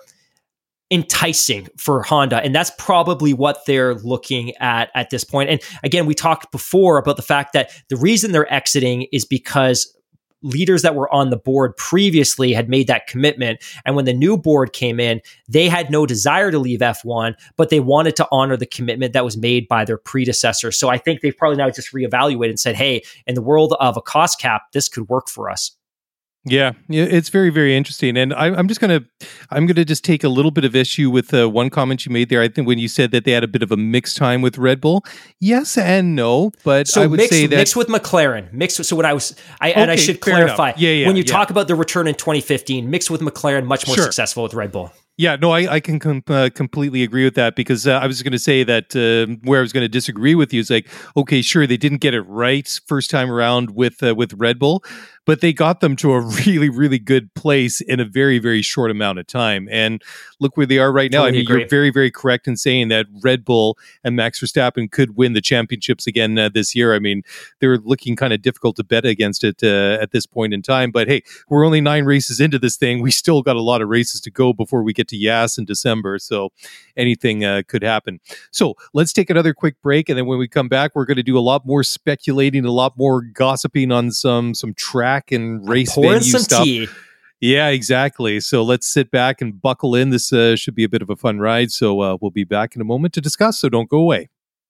enticing for Honda. And that's probably what they're looking at at this point. And again, we talked before about the fact that the reason they're exiting is because leaders that were on the board previously had made that commitment. And when the new board came in, they had no desire to leave F one, but they wanted to honor the commitment that was made by their predecessor. So I think they've probably now just reevaluated and said, hey, in the world of a cost cap, this could work for us. Yeah, it's very, very interesting. And I, I'm just going to, I'm going to just take a little bit of issue with uh, one comment you made there. I think when you said that they had a bit of a mixed time with Red Bull, yes and no, but so I would mixed, say that mixed with McLaren, mixed with, so what I was, I, okay, and I should clarify, yeah, yeah, when you yeah. talk about the return in twenty fifteen, mixed with McLaren, much more sure. successful with Red Bull. Yeah, no, I, I can com- uh, completely agree with that because uh, I was going to say that uh, where I was going to disagree with you is like, okay, sure, they didn't get it right first time around with uh, with Red Bull, but they got them to a really, really good place in a very, very short amount of time. And look where they are right now. Totally I mean, agree. You're very, very correct in saying that Red Bull and Max Verstappen could win the championships again uh, this year. I mean, they're looking kind of difficult to bet against it uh, at this point in time. But hey, we're only nine races into this thing. We still got a lot of races to go before we get to Yas in December. So anything uh, could happen. So let's take another quick break. And then when we come back, we're going to do a lot more speculating, a lot more gossiping on some, some track and race venue some stuff. Tea. Yeah, exactly. So let's sit back and buckle in. This uh, should be a bit of a fun ride. So uh, we'll be back in a moment to discuss. So don't go away.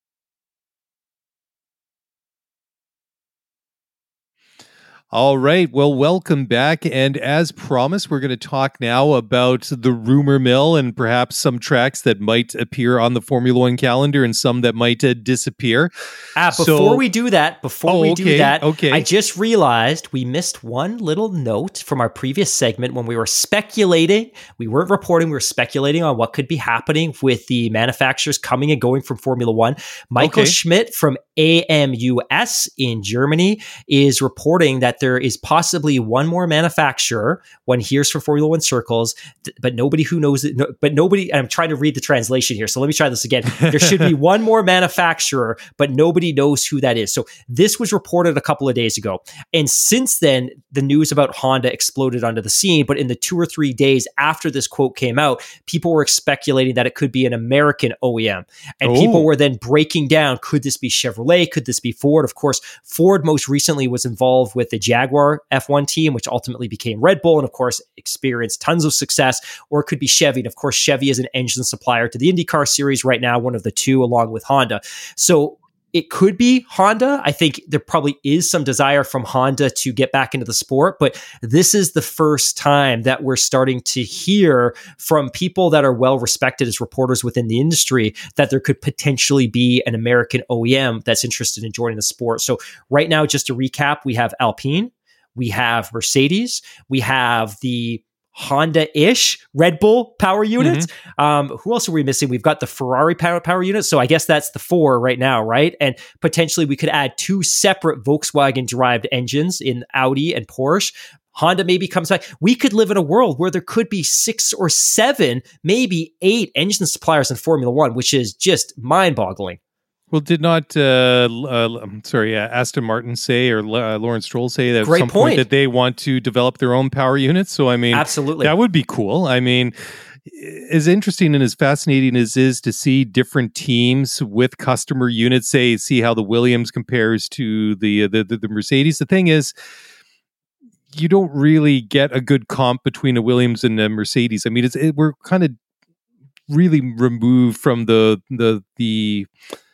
All right. Well, welcome back. And as promised, we're going to talk now about the rumor mill and perhaps some tracks that might appear on the Formula One calendar and some that might uh, disappear. Ah, before so, we do that, before oh, we okay, do that, okay. I just realized we missed one little note from our previous segment when we were speculating. We weren't reporting, we were speculating on what could be happening with the manufacturers coming and going from Formula One. Michael Okay. Schmidt from A M U S in Germany is reporting that there is possibly one more manufacturer when here's for Formula One circles, th- but nobody who knows it, no, but nobody, and I'm trying to read the translation here. So let me try this again. There should be one more manufacturer, but nobody knows who that is. So this was reported a couple of days ago. And since then, the news about Honda exploded onto the scene. But in the two or three days after this quote came out, people were speculating that it could be an American O E M. And Oh. people were then breaking down, could this be Chevrolet? Could this be Ford? Of course, Ford most recently was involved with the Jaguar F one team, which ultimately became Red Bull and of course experienced tons of success. Or it could be Chevy. And of course, Chevy is an engine supplier to the IndyCar series right now, one of the two along with Honda. So it could be Honda. I think there probably is some desire from Honda to get back into the sport, but this is the first time that we're starting to hear from people that are well respected as reporters within the industry that there could potentially be an American O E M that's interested in joining the sport. So right now, just to recap, we have Alpine, we have Mercedes, we have the Honda-ish Red Bull power units. Mm-hmm. Um, who else are we missing? We've got the Ferrari power, power units. So I guess that's the four right now, right? And potentially we could add two separate Volkswagen-derived engines in Audi and Porsche. Honda maybe comes back. We could live in a world where there could be six or seven, maybe eight engine suppliers in Formula One, which is just mind-boggling. Well, did not, uh, uh, I'm sorry, uh, Aston Martin say or uh, Lawrence Stroll say that at Great some point. point that they want to develop their own power units? So, I mean, absolutely, that would be cool. I mean, as interesting and as fascinating as is to see different teams with customer units, say, see how the Williams compares to the, the, the, the Mercedes. The thing is, you don't really get a good comp between a Williams and a Mercedes. I mean, it's it, we're kind of really removed from the the the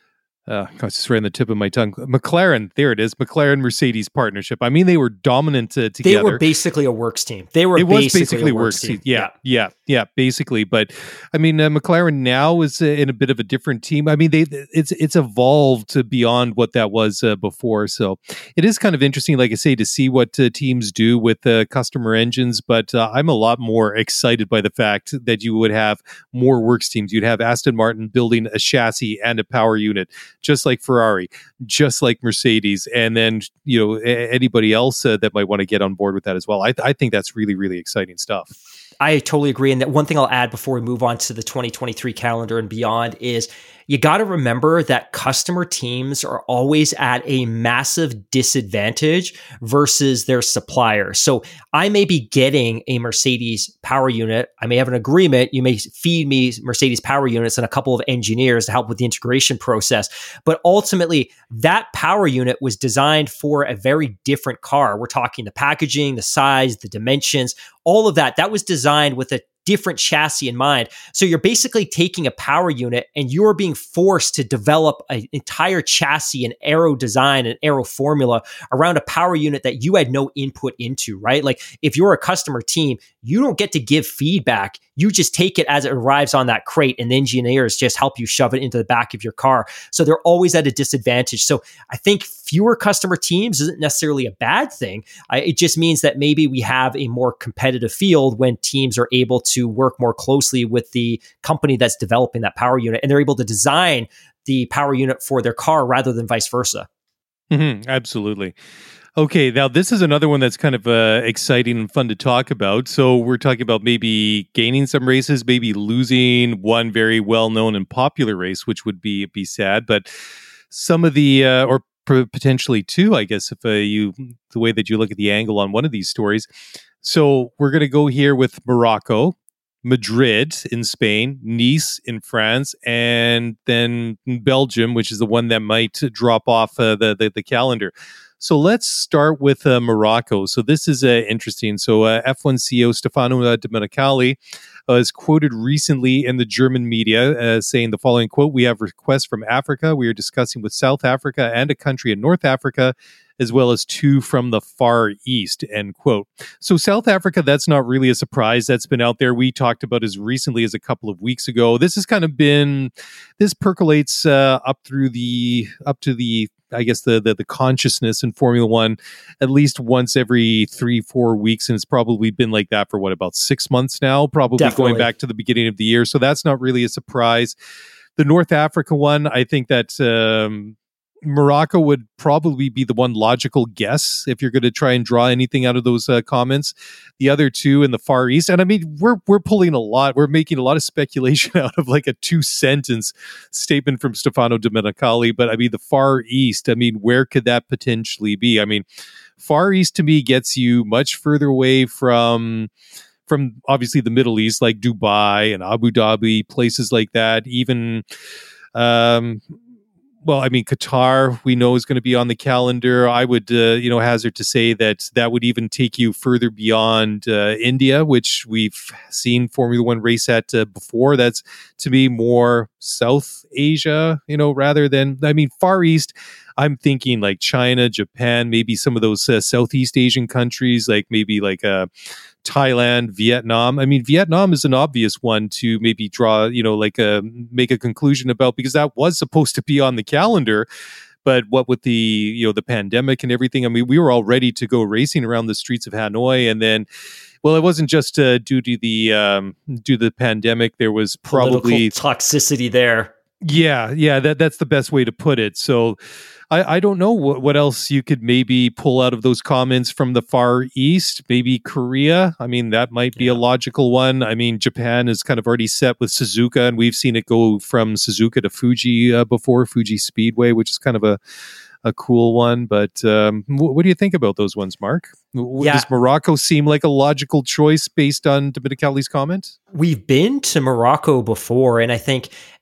Uh, I was just right on the tip of my tongue. McLaren, there it is. McLaren Mercedes partnership. I mean, they were dominant uh, together. They were basically a works team. They were it basically, was basically a works team. team. Yeah, yeah, yeah, yeah, basically. But I mean, uh, McLaren now is uh, in a bit of a different team. I mean, they it's it's evolved to beyond what that was uh, before. So it is kind of interesting, like I say, to see what uh, teams do with uh, customer engines. But uh, I'm a lot more excited by the fact that you would have more works teams. You'd have Aston Martin building a chassis and a power unit, just like Ferrari, just like Mercedes, and then, you know, a- anybody else uh, that might want to get on board with that as well. I, th- I think that's really, really exciting stuff. I totally agree. And that one thing I'll add before we move on to the twenty twenty-three calendar and beyond is you got to remember that customer teams are always at a massive disadvantage versus their suppliers. So I may be getting a Mercedes power unit. I may have an agreement. You may feed me Mercedes power units and a couple of engineers to help with the integration process. But ultimately, that power unit was designed for a very different car. We're talking the packaging, the size, the dimensions, all of that. That was designed with a different chassis in mind. So you're basically taking a power unit and you're being forced to develop an entire chassis and aero design and aero formula around a power unit that you had no input into, right? Like if you're a customer team, you don't get to give feedback. You just take it as it arrives on that crate and the engineers just help you shove it into the back of your car. So they're always at a disadvantage. So I think fewer customer teams isn't necessarily a bad thing. I, it just means that maybe we have a more competitive field when teams are able to work more closely with the company that's developing that power unit, and they're able to design the power unit for their car rather than vice versa. Mm-hmm, absolutely. Okay, now this is another one that's kind of uh, exciting and fun to talk about. So we're talking about maybe gaining some races, maybe losing one very well-known and popular race, which would be be sad. But some of the, uh, or p- potentially two, I guess, if uh, you the way that you look at the angle on one of these stories. So we're going to go here with Morocco, Madrid in Spain, Nice in France, and then Belgium, which is the one that might drop off uh, the, the the calendar. So let's start with uh, Morocco. So this is uh, interesting. So uh, F one C E O Stefano uh, Domenicali uh, is quoted recently in the German media uh, saying the following quote: "We have requests from Africa. We are discussing with South Africa and a country in North Africa, as well as two from the Far East," end quote. So South Africa, that's not really a surprise. That's been out there. We talked about as recently as a couple of weeks ago. This has kind of been, this percolates uh, up through the, up to the, I guess the, the the consciousness in Formula One at least once every three, four weeks. And it's probably been like that for what, about six months now, probably Definitely. going back to the beginning of the year. So that's not really a surprise. The North Africa one, I think that um, Morocco would probably be the one logical guess if you're going to try and draw anything out of those uh, comments. The other two in the Far East, and I mean, we're we're pulling a lot. We're making a lot of speculation out of like a two sentence statement from Stefano Domenicali. But I mean, the Far East. I mean, where could that potentially be? I mean, Far East to me gets you much further away from. From obviously the Middle East, like Dubai and Abu Dhabi, places like that. Even. Um, Well, I mean, Qatar, we know is going to be on the calendar. I would, uh, you know, hazard to say that that would even take you further beyond uh, India, which we've seen Formula One race at uh, before. That's, to me, more South Asia, you know, rather than, I mean, Far East. I'm thinking like China, Japan, maybe some of those uh, Southeast Asian countries, like maybe like uh, Thailand, Vietnam. I mean, Vietnam is an obvious one to maybe draw, you know, like a, make a conclusion about, because that was supposed to be on the calendar. But what with the, you know, the pandemic and everything, I mean, we were all ready to go racing around the streets of Hanoi. And then, well, it wasn't just uh, due to the, um, due to the pandemic. There was probably political toxicity there. Yeah, yeah, that that's the best way to put it. So I, I don't know what, what else you could maybe pull out of those comments from the Far East. Maybe Korea. I mean, that might be yeah. a logical one. I mean, Japan is kind of already set with Suzuka, and we've seen it go from Suzuka to Fuji uh, before, Fuji Speedway, which is kind of a, a cool one. But um, w- what do you think about those ones, Mark? W- yeah. Does Morocco seem like a logical choice based on Domenicali's comment? We've been to Morocco before, and I think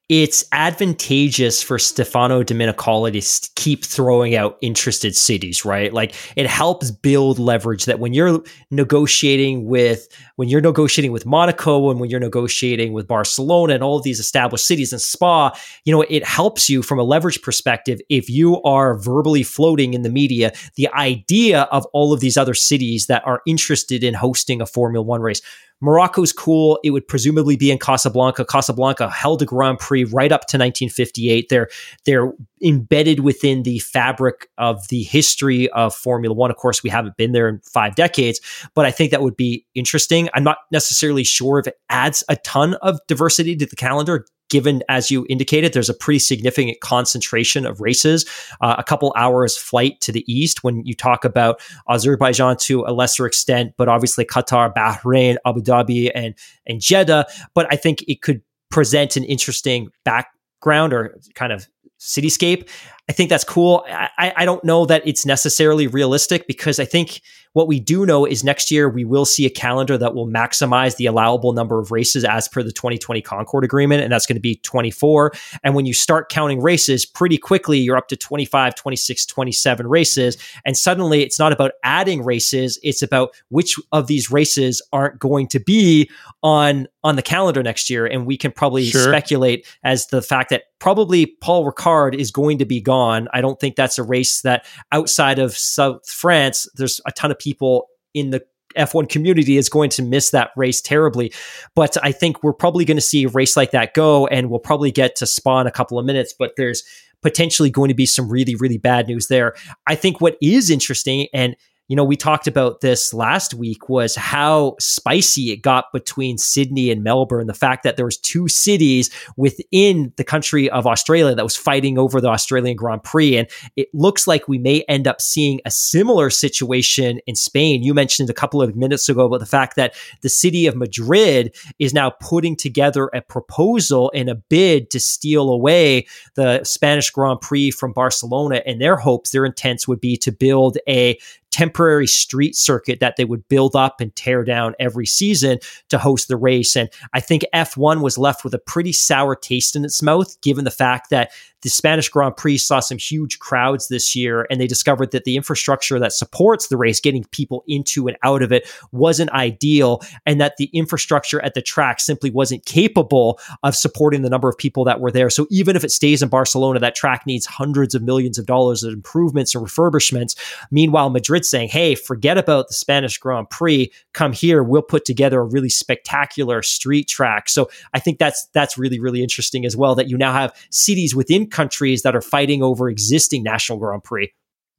it's advantageous for Stefano Domenicali to keep throwing out interested cities, right? Like it helps build leverage that when you're negotiating with, when you're negotiating with Monaco and when you're negotiating with Barcelona and all of these established cities and Spa, you know, it helps you from a leverage perspective if you are verbally floating in the media the idea of all of these other cities that are interested in hosting a Formula One race. Morocco's cool. It would presumably be in Casablanca. Casablanca held a Grand Prix right up to nineteen fifty-eight. They're they're embedded within the fabric of the history of Formula One. Of course, we haven't been there in five decades, but I think that would be interesting. I'm not necessarily sure if it adds a ton of diversity to the calendar, given, as you indicated, there's a pretty significant concentration of races, uh, a couple hours flight to the east when you talk about Azerbaijan to a lesser extent, but obviously Qatar, Bahrain, Abu Dhabi, and, and Jeddah. But I think it could present an interesting background or kind of cityscape. I think that's cool. I, I don't know that it's necessarily realistic because I think what we do know is next year we will see a calendar that will maximize the allowable number of races as per the twenty twenty Concord Agreement, and that's going to be twenty-four. And when you start counting races, pretty quickly you're up to twenty-five, twenty-six, twenty-seven races, and suddenly it's not about adding races, it's about which of these races aren't going to be on on the calendar next year. And we can probably sure. speculate as the fact that probably Paul Ricard is going to be gone. I don't think that's a race that outside of South France, there's a ton of people in the F one community is going to miss that race terribly. But I think we're probably going to see a race like that go, and we'll probably get to Spa in a couple of minutes, but there's potentially going to be some really, really bad news there. I think what is interesting, and you know, we talked about this last week, was how spicy it got between Sydney and Melbourne. The fact that there was two cities within the country of Australia that was fighting over the Australian Grand Prix. And it looks like we may end up seeing a similar situation in Spain. You mentioned a couple of minutes ago about the fact that the city of Madrid is now putting together a proposal in a bid to steal away the Spanish Grand Prix from Barcelona. And their hopes, their intents would be to build a temporary street circuit that they would build up and tear down every season to host the race. And I think F one was left with a pretty sour taste in its mouth, given the fact that the Spanish Grand Prix saw some huge crowds this year, and they discovered that the infrastructure that supports the race, getting people into and out of it, wasn't ideal, and that the infrastructure at the track simply wasn't capable of supporting the number of people that were there. So even if it stays in Barcelona, that track needs hundreds of millions of dollars of improvements and refurbishments. Meanwhile, Madrid's saying, hey, forget about the Spanish Grand Prix, come here, we'll put together a really spectacular street track. So I think that's that's really, really interesting as well, that you now have cities within countries that are fighting over existing national Grand Prix.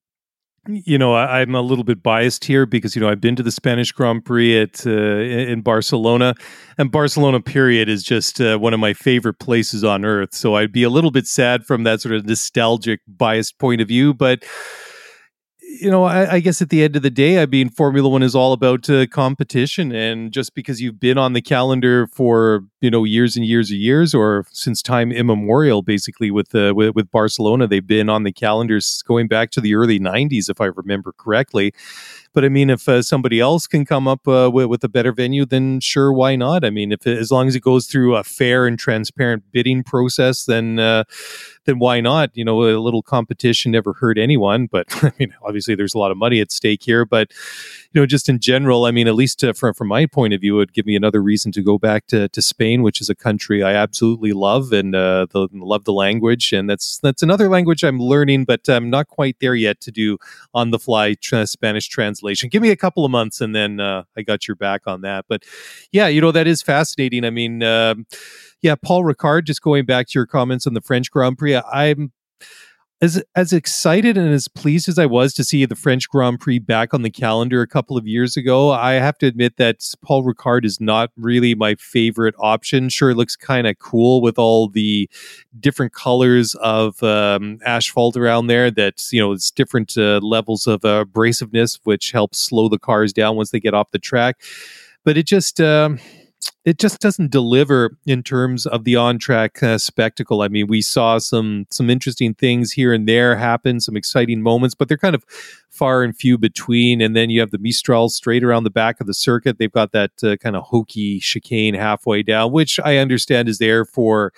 You know, I, I'm a little bit biased here because, you know, I've been to the Spanish Grand Prix at uh, in Barcelona, and Barcelona, period, is just uh, one of my favorite places on earth. So I'd be a little bit sad from that sort of nostalgic, biased point of view, but you know, I, I guess at the end of the day, I mean, Formula One is all about uh, competition. And just because you've been on the calendar for, you know, years and years and years, or since time immemorial, basically with, uh, with, with Barcelona, they've been on the calendars going back to the early nineties, if I remember correctly. But I mean, if uh, somebody else can come up uh, with, with a better venue, then sure, why not? I mean, if it, as long as it goes through a fair and transparent bidding process, then uh, then why not? You know, a little competition never hurt anyone. But I mean, obviously, there's a lot of money at stake here. But you know, just in general, I mean, at least uh, from from my point of view, it would give me another reason to go back to, to Spain, which is a country I absolutely love and uh, the, love the language, and that's that's another language I'm learning, but I'm not quite there yet to do on the fly tra- Spanish translation. Give me a couple of months and then uh, I got your back on that. But yeah, you know, that is fascinating. I mean, uh, yeah, Paul Ricard, just going back to your comments on the French Grand Prix, I'm as as excited and as pleased as I was to see the French Grand Prix back on the calendar a couple of years ago. I have to admit that Paul Ricard is not really my favorite option. Sure, it looks kind of cool with all the different colors of um, asphalt around there. That, you know, it's different uh, levels of uh, abrasiveness, which helps slow the cars down once they get off the track. But it just um, it just doesn't deliver in terms of the on-track uh, spectacle. I mean, we saw some some interesting things here and there happen, some exciting moments, but they're kind of far and few between. And then you have the Mistral straight around the back of the circuit. They've got that uh, kind of hokey chicane halfway down, which I understand is there for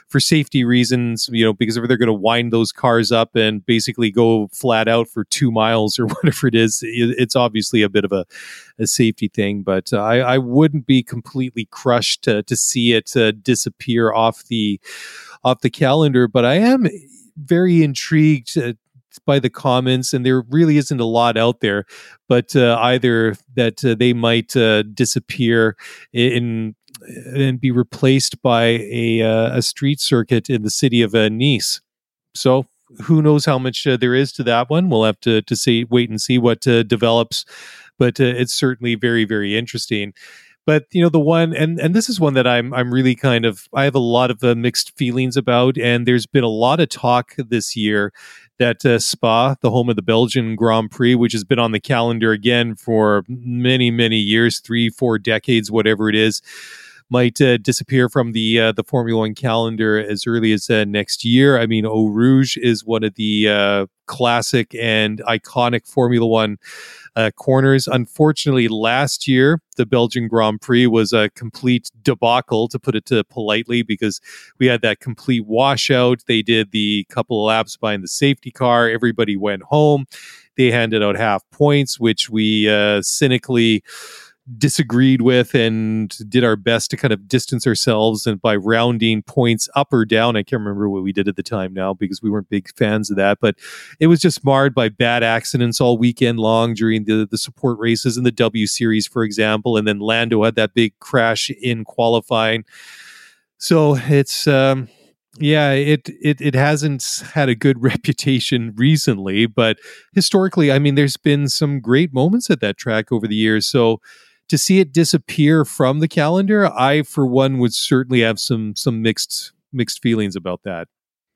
for safety reasons, you know, because if they're going to wind those cars up and basically go flat out for two miles or whatever it is, it's obviously a bit of a, a safety thing. But uh, I, I wouldn't be completely crushed to, to see it uh, disappear off the off the calendar. But I am very intrigued uh, by the comments, and there really isn't a lot out there, but uh, either that uh, they might uh, disappear in and be replaced by a uh, a street circuit in the city of uh, Nice. So who knows how much uh, there is to that one? We'll have to to see, wait and see what uh, develops. But uh, it's certainly very, very interesting. But you know, the one, and and this is one that I'm I'm really kind of I have a lot of uh, mixed feelings about, and there's been a lot of talk this year that uh, Spa, the home of the Belgian Grand Prix, which has been on the calendar again for many, many years, three, four decades, whatever it is, might uh, disappear from the uh, the Formula One calendar as early as uh, next year. I mean, Eau Rouge is one of the uh, classic and iconic Formula One uh, corners. Unfortunately, last year, the Belgian Grand Prix was a complete debacle, to put it uh, politely, because we had that complete washout. They did the couple of laps behind the safety car. Everybody went home. They handed out half points, which we uh, cynically disagreed with and did our best to kind of distance ourselves, and by rounding points up or down. I can't remember what we did at the time now because we weren't big fans of that, but it was just marred by bad accidents all weekend long during the, the support races in the W Series, for example. And then Lando had that big crash in qualifying. So it's, um, yeah, it, it it hasn't had a good reputation recently, but historically, I mean, there's been some great moments at that track over the years. So to see it disappear from the calendar, I, for one, would certainly have some some mixed mixed feelings about that.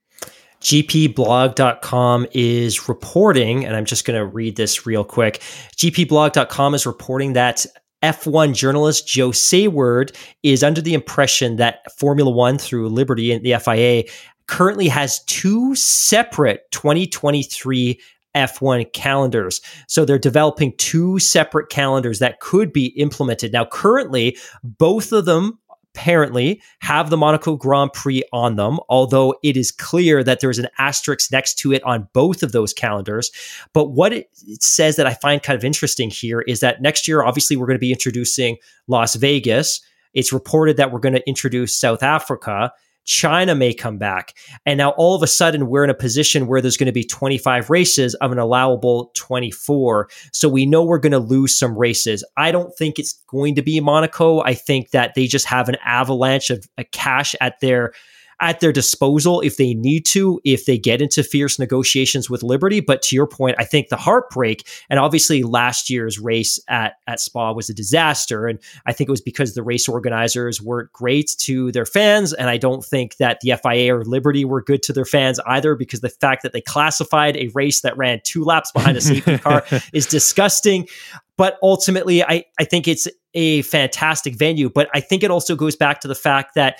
G P blog dot com is reporting, and I'm just going to read this real quick. G P blog dot com is reporting that F one journalist Joe Sayward is under the impression that Formula One, through Liberty and the F I A, currently has two separate twenty twenty-three F one calendars. So they're developing two separate calendars that could be implemented. Now, currently, both of them apparently have the Monaco Grand Prix on them, although it is clear that there's an asterisk next to it on both of those calendars. But what it, it says that I find kind of interesting here is that next year, obviously, we're going to be introducing Las Vegas. It's reported that we're going to introduce South Africa. China may come back. And now all of a sudden we're in a position where there's going to be twenty-five races of an allowable twenty-four. So we know we're going to lose some races. I don't think it's going to be Monaco. I think that they just have an avalanche of uh, cash at their at their disposal if they need to, if they get into fierce negotiations with Liberty. But to your point, I think the heartbreak, and obviously last year's race at, at Spa was a disaster. And I think it was because the race organizers weren't great to their fans. And I don't think that the F I A or Liberty were good to their fans either, because the fact that they classified a race that ran two laps behind a safety car is disgusting. But ultimately, I, I think it's a fantastic venue. But I think it also goes back to the fact that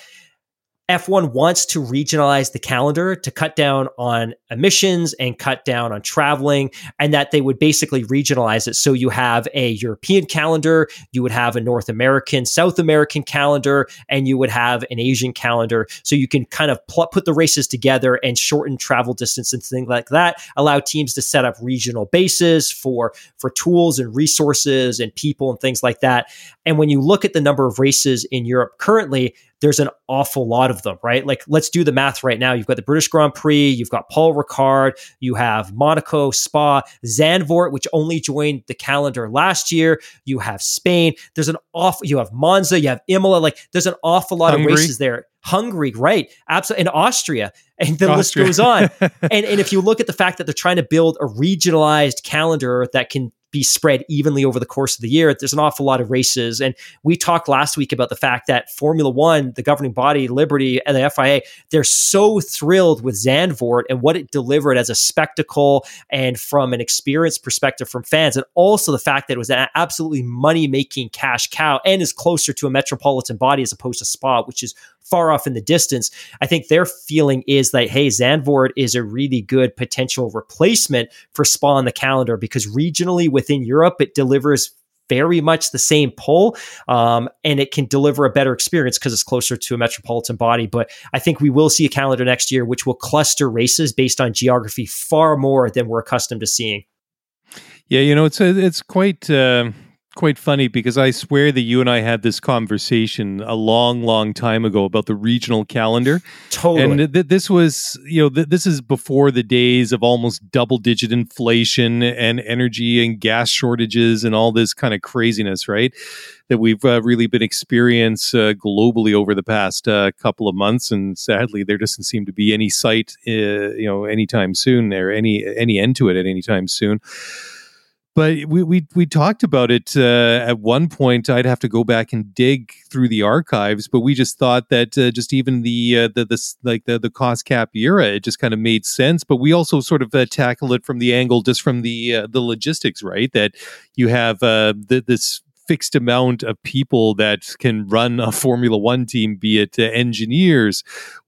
F one wants to regionalize the calendar to cut down on emissions and cut down on traveling, and that they would basically regionalize it. So you have a European calendar, you would have a North American, South American calendar, and you would have an Asian calendar. So you can kind of pl- put the races together and shorten travel distance and things like that, allow teams to set up regional bases for, for tools and resources and people and things like that. And when you look at the number of races in Europe currently, there's an awful lot of them, right? Like, let's do the math right now. You've got the British Grand Prix, you've got Paul Ricard, you have Monaco, Spa, Zandvoort, which only joined the calendar last year. You have Spain. There's an awful, you have Monza, you have Imola. Like, there's an awful lot Hungary. of races there. Hungary, right? Absolutely. And Austria. And the Austria. list goes on. and, and if you look at the fact that they're trying to build a regionalized calendar that can be spread evenly over the course of the year, there's an awful lot of races. And we talked last week about the fact that Formula One, the governing body, Liberty, and the F I A, they're so thrilled with Zandvoort and what it delivered as a spectacle and from an experience perspective from fans. And also the fact that it was an absolutely money-making cash cow and is closer to a metropolitan body as opposed to Spa, which is far off in the distance. I think their feeling is that, hey, Zandvoort is a really good potential replacement for Spa on the calendar, because regionally within Europe, it delivers very much the same pull, um, and it can deliver a better experience because it's closer to a metropolitan body. But I think we will see a calendar next year which will cluster races based on geography far more than we're accustomed to seeing. Yeah, you know, it's a, it's quite uh, quite funny because I swear that you and I had this conversation a long, long time ago about the regional calendar. Totally. And th- this was, you know, th- this is before the days of almost double-digit inflation and energy and gas shortages and all this kind of craziness, right? That we've uh, really been experiencing uh, globally over the past uh, couple of months, and sadly, there doesn't seem to be any sight, uh, you know, anytime soon, or any any end to it at any time soon. But we we we talked about it uh, at one point. I'd have to go back and dig through the archives, but we just thought that uh, just even the uh, the this like the the cost cap era, it just kind of made sense. But we also sort of uh, tackle it from the angle just from the uh, the logistics, right? That you have uh, the, this fixed amount of people that can run a Formula One team, be it uh, engineers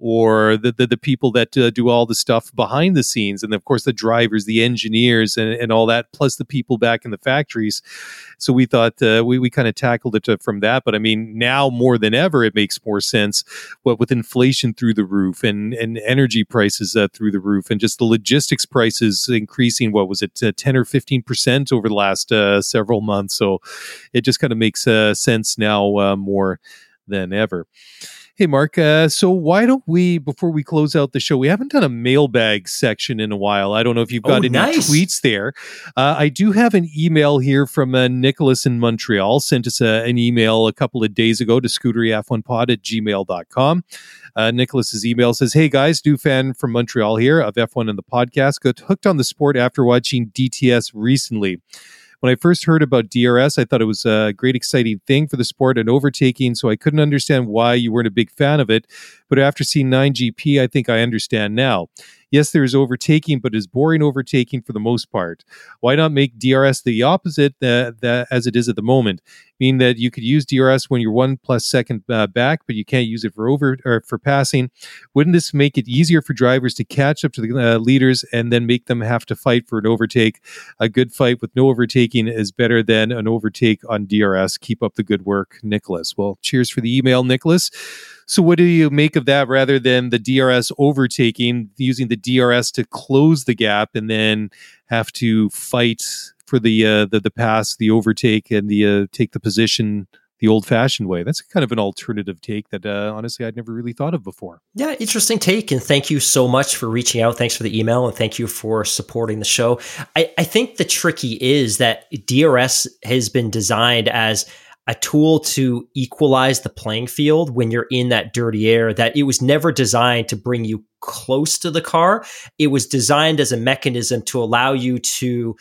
or the, the, the people that uh, do all the stuff behind the scenes. And of course, the drivers, the engineers and, and all that, plus the people back in the factories. So we thought uh, we, we kind of tackled it uh, from that. But I mean, now more than ever, it makes more sense what with inflation through the roof and, and energy prices uh, through the roof and just the logistics prices increasing, what was it, uh, ten or fifteen percent over the last uh, several months. So it just kind of makes uh, sense now uh, more than ever. Hey, Mark, uh, so why don't we, before we close out the show, we haven't done a mailbag section in a while. I don't know if you've got oh, any nice. tweets there. Uh, I do have an email here from uh, Nicholas in Montreal, sent us a, an email a couple of days ago to scootery f one pod at gmail dot com. Uh, Nicholas's email says, hey guys, new fan from Montreal here of F one and the podcast. Got hooked on the sport after watching D T S recently. When I first heard about D R S, I thought it was a great, exciting thing for the sport and overtaking, so I couldn't understand why you weren't a big fan of it. But after seeing nine G P, I think I understand now. Yes, there is overtaking, but it's boring overtaking for the most part. Why not make D R S the opposite uh, that, as it is at the moment? Meaning that you could use D R S when you're one plus second uh, back, but you can't use it for over or for passing. Wouldn't this make it easier for drivers to catch up to the uh, leaders and then make them have to fight for an overtake? A good fight with no overtaking is better than an overtake on D R S. Keep up the good work, Nicholas. Well, cheers for the email, Nicholas. So what do you make of that rather than the D R S overtaking, using the D R S to close the gap and then have to fight for the uh, the, the pass, the overtake, and the uh, take the position the old-fashioned way? That's kind of an alternative take that uh, honestly I'd never really thought of before. Yeah, interesting take, and thank you so much for reaching out. Thanks for the email, and thank you for supporting the show. I, I think the tricky is that D R S has been designed as a tool to equalize the playing field when you're in that dirty air, that it was never designed to bring you close to the car. It was designed as a mechanism to allow you to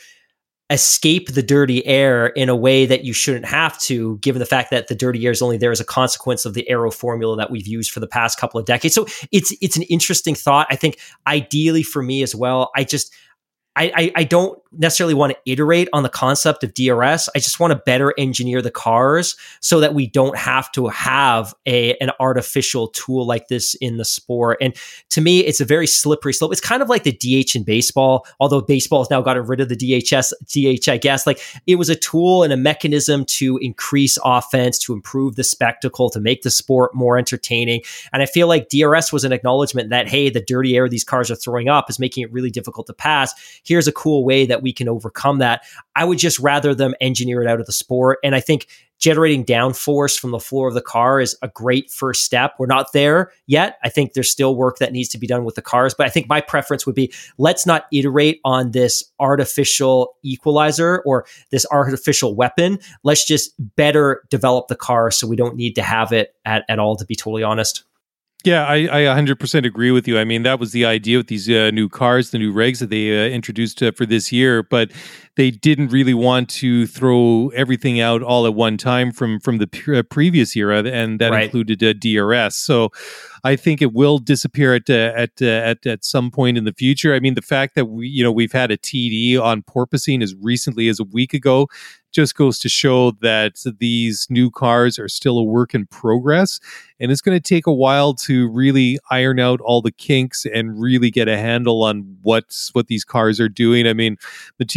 escape the dirty air in a way that you shouldn't have to, given the fact that the dirty air is only there as a consequence of the aero formula that we've used for the past couple of decades. So it's it's an interesting thought. I think ideally for me as well, I just I, I, I don't necessarily want to iterate on the concept of D R S. I just want to better engineer the cars so that we don't have to have a an artificial tool like this in the sport. And to me, it's a very slippery slope. It's kind of like the D H in baseball, although baseball has now gotten rid of the D H S, D H, I guess. Like, it was a tool and a mechanism to increase offense, to improve the spectacle, to make the sport more entertaining. And I feel like D R S was an acknowledgement that, hey, the dirty air these cars are throwing up is making it really difficult to pass. Here's a cool way that we can overcome that. I would just rather them engineer it out of the sport. And I think generating downforce from the floor of the car is a great first step. We're not there yet. I think there's still work that needs to be done with the cars, but I think my preference would be, let's not iterate on this artificial equalizer or this artificial weapon. Let's just better develop the car so we don't need to have it at, at all, to be totally honest. Yeah, I, I one hundred percent agree with you. I mean, that was the idea with these uh, new cars, the new regs that they uh, introduced uh, for this year, but they didn't really want to throw everything out all at one time from from the pre- uh, previous era, and that right. included uh, D R S. So I think it will disappear at, uh, at uh, at at some point in the future. I mean, the fact that we you know we've had a T D on porpoising as recently as a week ago just goes to show that these new cars are still a work in progress, and it's going to take a while to really iron out all the kinks and really get a handle on what's what these cars are doing. I mean, Mattia Binotto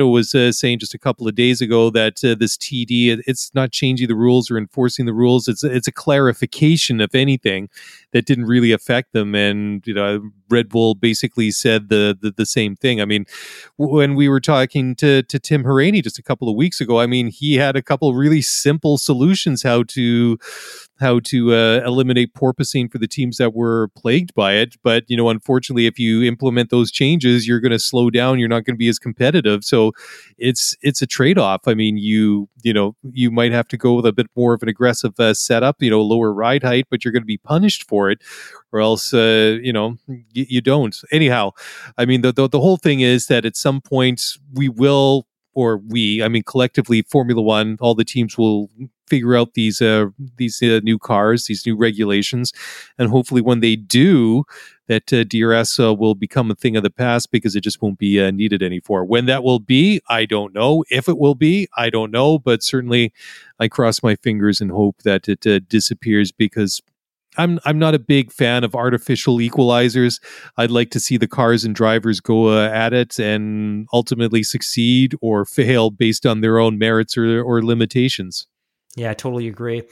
Lotto was uh, saying just a couple of days ago that uh, this T D, it, it's not changing the rules or enforcing the rules. It's it's a clarification, if anything, that didn't really affect them. And you know, Red Bull basically said the the, the same thing. I mean, when we were talking to to Tim Hauraney just a couple of weeks ago, I mean, he had a couple of really simple solutions how to how to uh, eliminate porpoising for the teams that were plagued by it. But, you know, unfortunately, if you implement those changes, you're going to slow down. You're not going to be as competitive. So it's it's a trade-off. I mean, you you know, you might have to go with a bit more of an aggressive uh, setup, you know, lower ride height, but you're going to be punished for it, or else, uh, you know, y- you don't. Anyhow, I mean, the, the the whole thing is that at some point we will, or we, I mean, collectively, Formula One, all the teams will figure out these uh, these uh, new cars, these new regulations, and hopefully when they do, that uh, D R S uh, will become a thing of the past because it just won't be uh, needed anymore. When that will be, I don't know. If it will be, I don't know. But certainly, I cross my fingers and hope that it uh, disappears, because I'm I'm not a big fan of artificial equalizers. I'd like to see the cars and drivers go uh, at it and ultimately succeed or fail based on their own merits or, or limitations. Yeah, I totally agree.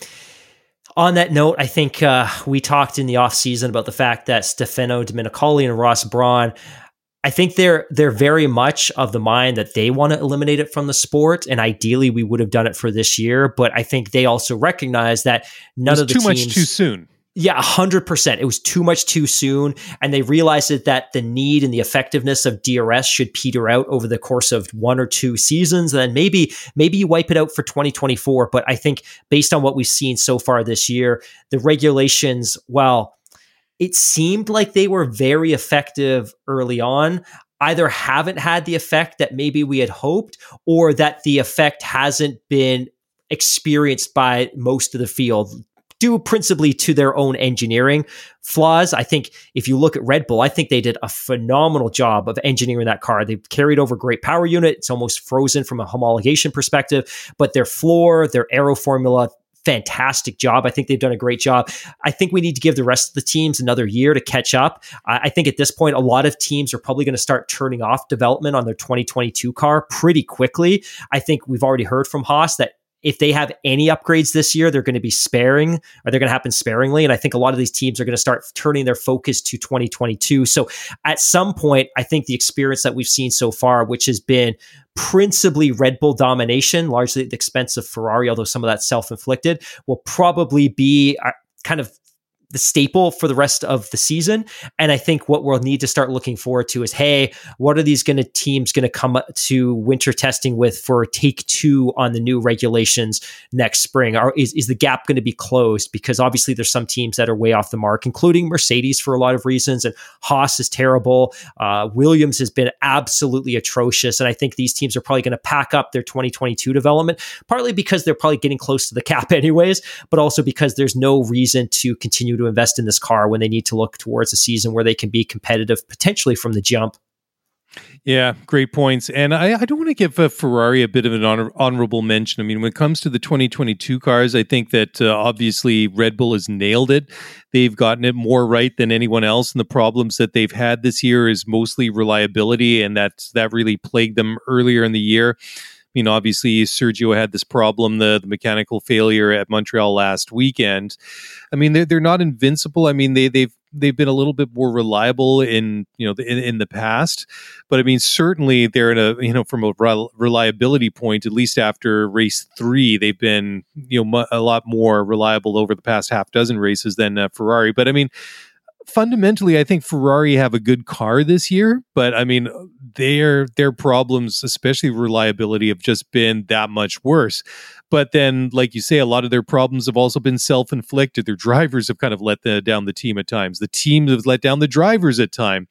On that note, I think uh, we talked in the off season about the fact that Stefano Domenicali and Ross Brawn, I think they're they're very much of the mind that they want to eliminate it from the sport, and ideally we would have done it for this year. But I think they also recognize that none of the too teams, much too soon. Yeah, one hundred percent. It was too much too soon. And they realized that the need and the effectiveness of D R S should peter out over the course of one or two seasons. And then maybe, maybe you wipe it out for twenty twenty-four. But I think based on what we've seen so far this year, the regulations, well, it seemed like they were very effective early on, either haven't had the effect that maybe we had hoped, or that the effect hasn't been experienced by most of the field, due principally to their own engineering flaws. I think if you look at Red Bull, I think they did a phenomenal job of engineering that car. They've carried over great power unit. It's almost frozen from a homologation perspective, but their floor, their aero formula, fantastic job. I think they've done a great job. I think we need to give the rest of the teams another year to catch up. I think at this point, a lot of teams are probably going to start turning off development on their twenty twenty-two car pretty quickly. I think we've already heard from Haas that if they have any upgrades this year, they're going to be sparing, or they're going to happen sparingly. And I think a lot of these teams are going to start turning their focus to twenty twenty-two. So at some point, I think the experience that we've seen so far, which has been principally Red Bull domination, largely at the expense of Ferrari, although some of that's self-inflicted, will probably be kind of the staple for the rest of the season. And I think what we'll need to start looking forward to is, hey, what are these gonna teams going to come to winter testing with for take two on the new regulations next spring? Are, is, is the gap going to be closed? Because obviously there's some teams that are way off the mark, including Mercedes for a lot of reasons, and Haas is terrible. Uh, Williams has been absolutely atrocious. And I think these teams are probably going to pack up their twenty twenty-two development, partly because they're probably getting close to the cap anyways, but also because there's no reason to continue to invest in this car when they need to look towards a season where they can be competitive potentially from the jump. Yeah, great points. And I, I don't want to give uh, Ferrari a bit of an honor, honorable mention. I mean, when it comes to the twenty twenty-two cars, I think that uh, obviously Red Bull has nailed it. They've gotten it more right than anyone else. And the problems that they've had this year is mostly reliability. And that, that really plagued them earlier in the year. I mean, obviously, Sergio had this problem, the, the mechanical failure at Montreal last weekend. I mean, they're, they're not invincible. I mean, they, they've they've been a little bit more reliable in, you know, in, in the past. But I mean, certainly they're in a, you know, from a reliability point, at least after race three, they've been, you know, a lot more reliable over the past half dozen races than uh, Ferrari. But I mean, fundamentally, I think Ferrari have a good car this year, but I mean, their their problems, especially reliability, have just been that much worse. But then, like you say, a lot of their problems have also been self-inflicted. Their drivers have kind of let the, down the team at times. The team has let down the drivers at times.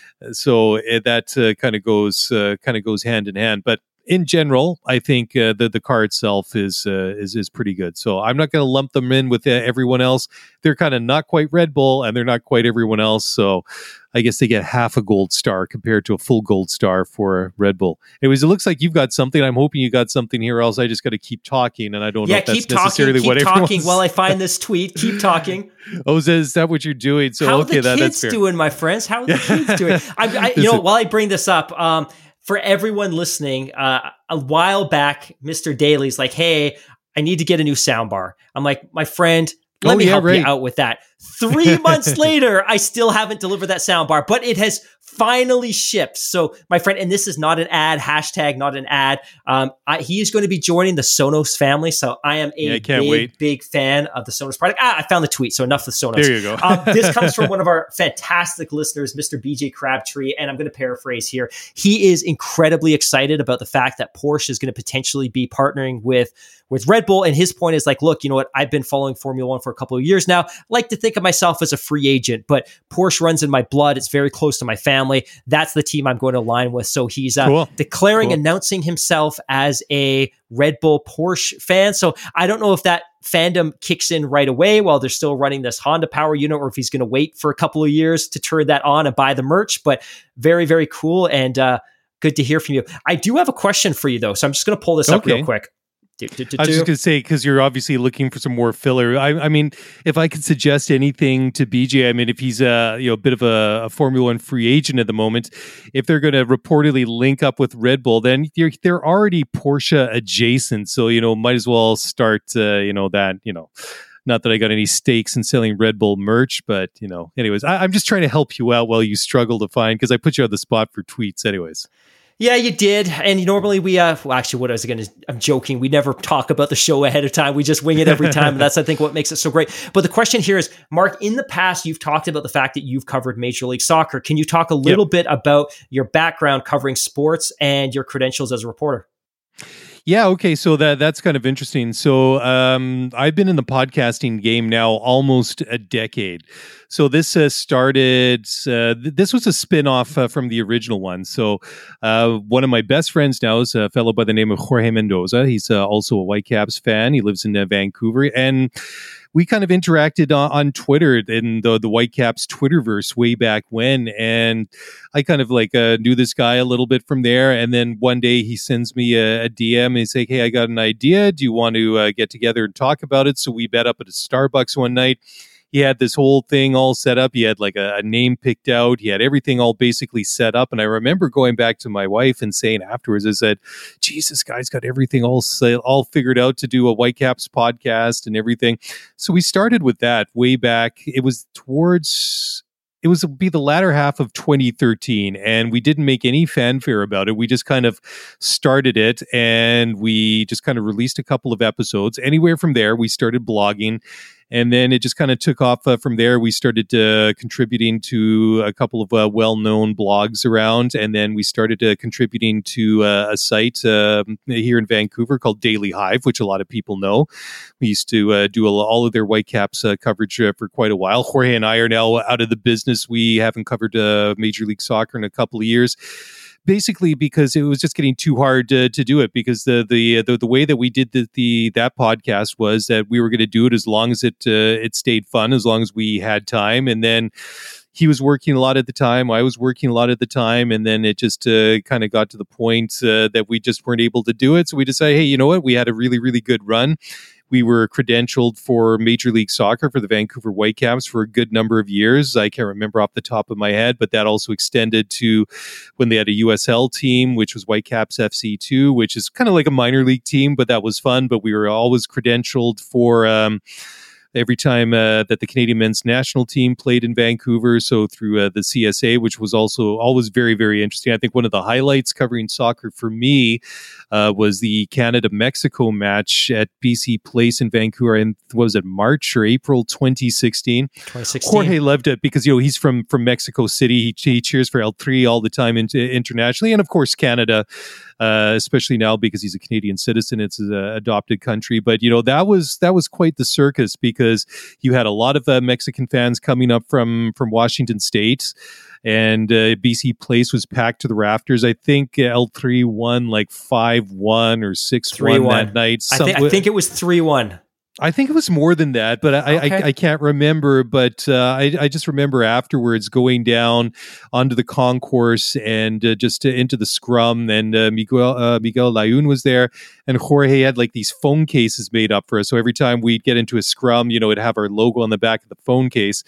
So uh, that uh, kind of goes uh, kind of goes hand in hand. But in general, I think uh, the the car itself is uh, is is pretty good. So I'm not going to lump them in with uh, everyone else. They're kind of not quite Red Bull, and they're not quite everyone else. So I guess they get half a gold star compared to a full gold star for Red Bull. Anyways, it looks like you've got something. I'm hoping you got something here, else I just got to keep talking, and I don't yeah, know if that's keep talking, necessarily keep what talking everyone's... while I find this tweet. Keep talking. Oh, is that what you're doing? So How okay, are the that, kids that's fair. doing, my friends? How are the kids doing? I, I, you know, while I bring this up, um, for everyone listening, uh, a while back, Mister Daly's like, hey, I need to get a new soundbar. I'm like, my friend, let oh, me yeah, help right. you out with that. Three months later, I still haven't delivered that soundbar, but it has finally shipped. So my friend, and this is not an ad, hashtag not an ad. Um, I, he is going to be joining the Sonos family. So I am a yeah, I can't big, wait. big fan of the Sonos product. Ah, I found the tweet. So enough of the Sonos. There you go. um, this comes from one of our fantastic listeners, Mister B J Crabtree. And I'm going to paraphrase here. He is incredibly excited about the fact that Porsche is going to potentially be partnering with with Red Bull. And his point is like, look, you know what? I've been following Formula One for a couple of years now. I like to think of myself as a free agent, but Porsche runs in my blood. It's very close to my family. That's the team I'm going to align with. So he's uh, cool. declaring, cool. announcing himself as a Red Bull Porsche fan. So I don't know if that fandom kicks in right away while they're still running this Honda power unit, or if he's going to wait for a couple of years to turn that on and buy the merch, but very, very cool. And uh, good to hear from you. I do have a question for you though. So I'm just going to pull this up okay. real quick. Do, do, do, I was do. just going to say, because you're obviously looking for some more filler. I, I mean, if I could suggest anything to B J, I mean, if he's a you know a bit of a, a Formula One free agent at the moment, if they're going to reportedly link up with Red Bull, then they're, they're already Porsche adjacent. So, you know, might as well start, uh, you know, that, you know, not that I got any stakes in selling Red Bull merch, but, you know, anyways, I, I'm just trying to help you out while you struggle to find, because I put you on the spot for tweets anyways. Yeah, you did. And normally we, uh, well, actually, what I was going to, I'm joking. We never talk about the show ahead of time. We just wing it every time. And that's, I think, what makes it so great. But the question here is, Mark, in the past, you've talked about the fact that you've covered Major League Soccer. Can you talk a little yep. bit about your background covering sports and your credentials as a reporter? Yeah, okay, so that that's kind of interesting. So um, I've been in the podcasting game now almost a decade. So this uh, started, uh, th- this was a spin-off uh, from the original one. So uh, one of my best friends now is a fellow by the name of Jorge Mendoza. He's uh, also a Whitecaps fan. He lives in uh, Vancouver. And we kind of interacted on, on Twitter in the, the Whitecaps Twitterverse way back when. And I kind of like uh, knew this guy a little bit from there. And then one day he sends me a, a D M and he's like, hey, I got an idea. Do you want to uh, get together and talk about it? So we met up at a Starbucks one night. He had this whole thing all set up. He had like a, a name picked out. He had everything all basically set up. And I remember going back to my wife and saying afterwards, I said, geez, this guy's got everything all all figured out to do a Whitecaps podcast and everything. So we started with that way back. It was towards... It was be the latter half of twenty thirteen, and we didn't make any fanfare about it. We just kind of started it, and we just kind of released a couple of episodes. Anywhere from there, we started blogging, and then it just kind of took off uh, from there. We started uh, contributing to a couple of uh, well-known blogs around, and then we started uh, contributing to uh, a site uh, here in Vancouver called Daily Hive, which a lot of people know. We used to uh, do all of their Whitecaps uh, coverage uh, for quite a while. Jorge and I are now out of the business. We haven't covered uh, Major League Soccer in a couple of years. Basically, because it was just getting too hard uh, to do it. Because the, the the the way that we did the, the that podcast was that we were going to do it as long as it uh, it stayed fun, as long as we had time, and then he was working a lot at the time. I was working a lot at the time, and then it just uh, kind of got to the point uh, that we just weren't able to do it. So we decided, hey, you know what? We had a really really good run. We were credentialed for Major League Soccer for the Vancouver Whitecaps for a good number of years. I can't remember off the top of my head, but that also extended to when they had a U S L team, which was Whitecaps F C two, which is kind of like a minor league team, but that was fun. But we were always credentialed for... Um, every time uh, that the Canadian men's national team played in Vancouver. So through uh, the C S A, which was also always very, very interesting. I think one of the highlights covering soccer for me uh, was the Canada-Mexico match at B C Place in Vancouver. And what was it, March or April twenty sixteen? twenty sixteen. Jorge loved it because, you know, he's from, from Mexico City. He, he cheers for El Tri all the time in, internationally. And of course, Canada. Uh, especially now because he's a Canadian citizen, it's an adopted country. But you know that was that was quite the circus because you had a lot of uh, Mexican fans coming up from from Washington State, and uh, B C Place was packed to the rafters. I think El Tri won like five one or six one that night. I, th- I think it was three one. I think it was more than that, but I, okay. I, I can't remember. But uh, I, I just remember afterwards going down onto the concourse and uh, just to, into the scrum, and uh, Miguel uh, Miguel Layun was there, and Jorge had like these phone cases made up for us. So every time we'd get into a scrum, you know, it'd have our logo on the back of the phone case.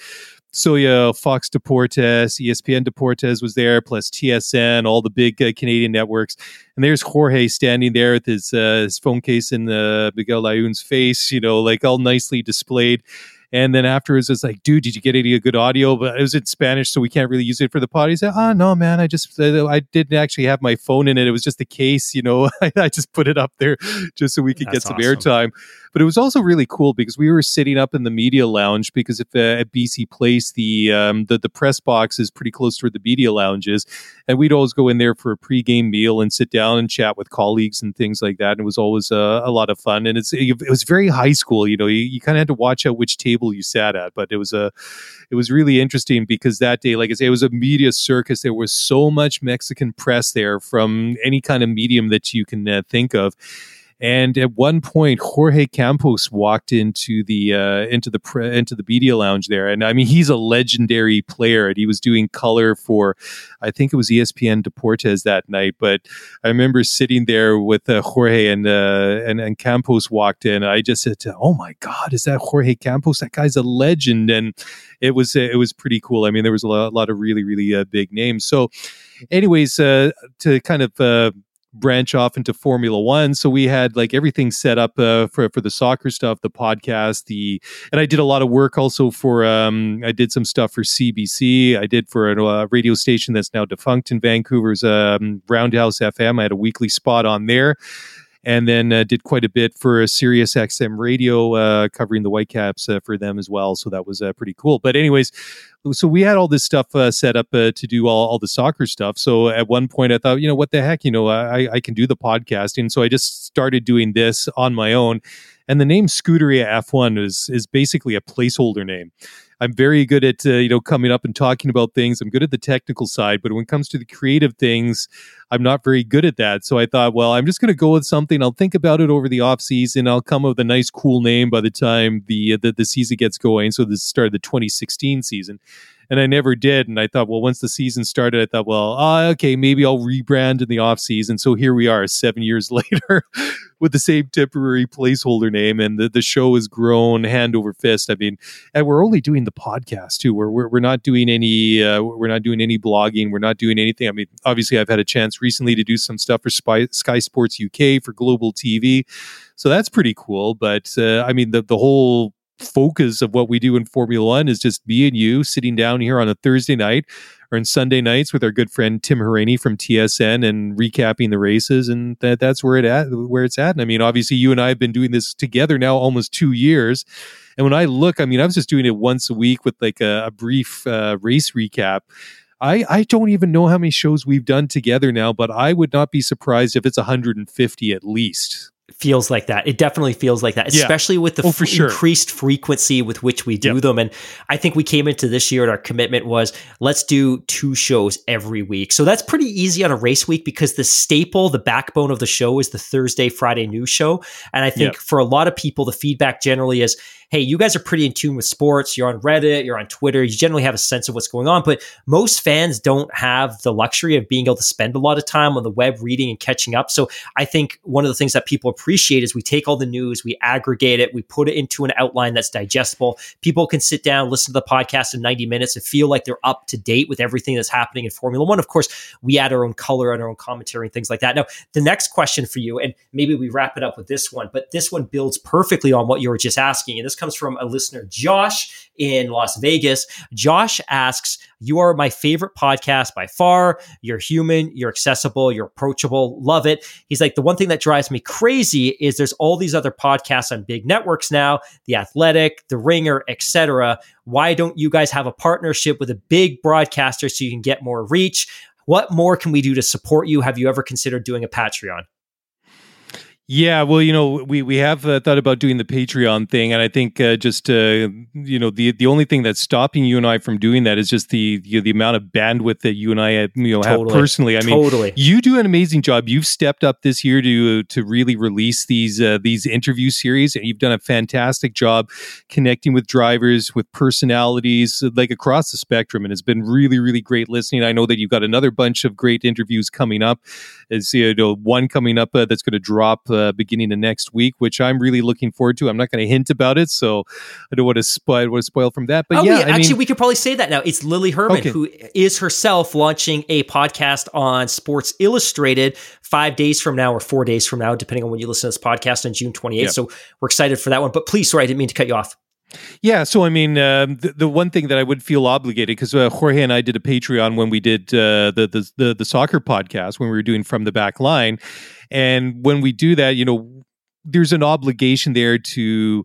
So yeah, Fox Deportes, E S P N Deportes was there, plus T S N, all the big uh, Canadian networks. And there's Jorge standing there with his, uh, his phone case in uh, Miguel Layun's face, you know, like all nicely displayed. And then afterwards, it's like, dude, did you get any good audio? But it was in Spanish, so we can't really use it for the pod. He said, oh, no, man, I just, uh, I didn't actually have my phone in it. It was just a case, you know, I, I just put it up there just so we could That's get some awesome. airtime. But it was also really cool because we were sitting up in the media lounge because if, uh, at B C Place, the, um, the the press box is pretty close to where the media lounge is. And we'd always go in there for a pregame meal and sit down and chat with colleagues and things like that. And it was always uh, a lot of fun. And it's it, it was very high school. You know, you, you kind of had to watch out which table you sat at. But it was a, it was really interesting because that day, like I say, it was a media circus. There was so much Mexican press there from any kind of medium that you can uh, think of. And at one point, Jorge Campos walked into the uh, into the pre- into the media lounge there, and I mean, he's a legendary player, and he was doing color for, I think it was E S P N Deportes that night. But I remember sitting there with uh, Jorge, and, uh, and and Campos walked in. I just said, "Oh my God, is that Jorge Campos? That guy's a legend!" And it was uh, it was pretty cool. I mean, there was a lot, a lot of really really uh, big names. So, anyways, uh, to kind of. Uh, branch off into Formula One. So we had like everything set up uh, for, for the soccer stuff, the podcast, the, and I did a lot of work also for, um, I did some stuff for C B C. I did for a uh, radio station that's now defunct in Vancouver's um, Roundhouse F M. I had a weekly spot on there. And then uh, did quite a bit for a Sirius X M radio, uh, covering the Whitecaps uh, for them as well. So that was uh, pretty cool. But anyways, so we had all this stuff uh, set up uh, to do all, all the soccer stuff. So at one point I thought, you know, what the heck, you know, I, I can do the podcasting. So I just started doing this on my own. And the name Scuderia F one is is basically a placeholder name. I'm very good at, uh, you know, coming up and talking about things. I'm good at the technical side, but when it comes to the creative things, I'm not very good at that. So I thought, well, I'm just going to go with something. I'll think about it over the off season. I'll come up with a nice, cool name by the time the, uh, the, the season gets going. So this is the start of the twenty sixteen season. And I never did. And I thought, well, once the season started, I thought, well, uh, okay, maybe I'll rebrand in the off season. So here we are seven years later with the same temporary placeholder name. And the, the show has grown hand over fist. I mean, and we're only doing the podcast too. We're, we're, we're not doing any, uh, we're not doing any blogging. We're not doing anything. I mean, obviously I've had a chance recently to do some stuff for Spy, Sky Sports U K for Global T V. So that's pretty cool. But uh, I mean, the, the whole focus of what we do in Formula One is just me and you sitting down here on a Thursday night or on Sunday nights with our good friend Tim Hauraney from T S N and recapping the races, and that that's where it at where it's at. And I mean, obviously, you and I have been doing this together now almost two years. And when I look, I mean, I was just doing it once a week with like a, a brief uh, race recap. I, I don't even know how many shows we've done together now, but I would not be surprised if it's one hundred fifty at least. Feels like that. It definitely feels like that, especially yeah. with the oh, for f- sure. increased frequency with which we do yep. them. And I think we came into this year and our commitment was, let's do two shows every week. So that's pretty easy on a race week because the staple, the backbone of the show is the Thursday, Friday news show. And I think yep. for a lot of people, the feedback generally is, hey, you guys are pretty in tune with sports. You're on Reddit, you're on Twitter. You generally have a sense of what's going on, but most fans don't have the luxury of being able to spend a lot of time on the web reading and catching up. So I think one of the things that people appreciate is we take all the news, we aggregate it, we put it into an outline that's digestible. People can sit down, listen to the podcast in ninety minutes and feel like they're up to date with everything that's happening in Formula One. Of course, we add our own color and our own commentary and things like that. Now, the next question for you, and maybe we wrap it up with this one, but this one builds perfectly on what you were just asking. And this comes from a listener, Josh in Las Vegas. Josh asks, you are my favorite podcast by far. You're human, you're accessible, you're approachable, love it. He's like, the one thing that drives me crazy is there's all these other podcasts on big networks now, The Athletic, The Ringer, et cetera. Why don't you guys have a partnership with a big broadcaster so you can get more reach? What more can we do to support you? Have you ever considered doing a Patreon? Yeah, well, you know, we we have uh, thought about doing the Patreon thing, and I think uh, just uh, you know the the only thing that's stopping you and I from doing that is just the you know, the amount of bandwidth that you and I have, you know totally. have personally. I mean, totally. You do an amazing job. You've stepped up this year to to really release these uh, these interview series, and you've done a fantastic job connecting with drivers, with personalities, like across the spectrum, and it's been really really great listening. I know that you've got another bunch of great interviews coming up. As you know, one coming up uh, that's going to drop. Uh, uh, beginning of next week, which I'm really looking forward to. I'm not going to hint about it, so I don't want to spoil, want to spoil from that. But oh, yeah, yeah. I actually, mean, we could probably say that now. It's Lily Herman, okay. who is herself launching a podcast on Sports Illustrated five days from now or four days from now, depending on when you listen to this podcast on June twenty-eighth. Yep. So we're excited for that one. But please, sorry, I didn't mean to cut you off. Yeah, so I mean, uh, the, the one thing that I would feel obligated, because uh, Jorge and I did a Patreon when we did uh, the, the the the soccer podcast, when we were doing From the Back Line, and when we do that, you know, there's an obligation there to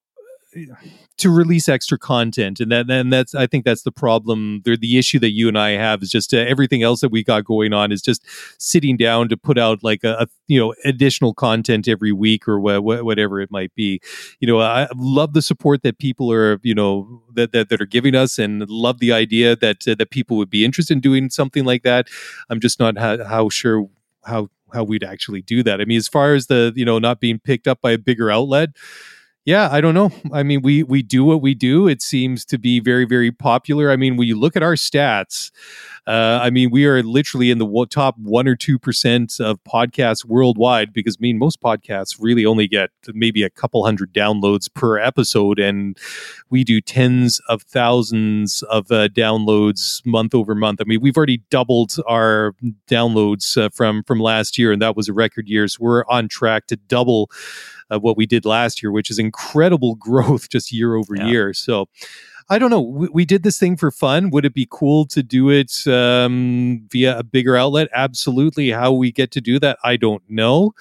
to release extra content, and that and that's I think that's the problem. The, the issue that you and I have is just uh, everything else that we got going on is just sitting down to put out like a, a you know additional content every week or wh- wh- whatever it might be. You know, I love the support that people are you know that that, that are giving us, and love the idea that uh, that people would be interested in doing something like that. I'm just not how, how sure how how we'd actually do that. I mean, as far as the you know not being picked up by a bigger outlet. Yeah, I don't know. I mean, we we do what we do. It seems to be very, very popular. I mean, when you look at our stats, uh, I mean, we are literally in the w- top one or two percent of podcasts worldwide, because I mean, most podcasts really only get maybe a couple hundred downloads per episode, and we do tens of thousands of uh, downloads month over month. I mean, we've already doubled our downloads uh, from from last year, and that was a record year. So we're on track to double of what we did last year, which is incredible growth just year over yeah. year. So I don't know. We, we did this thing for fun. Would it be cool to do it um, via a bigger outlet? Absolutely. How we get to do that, I don't know.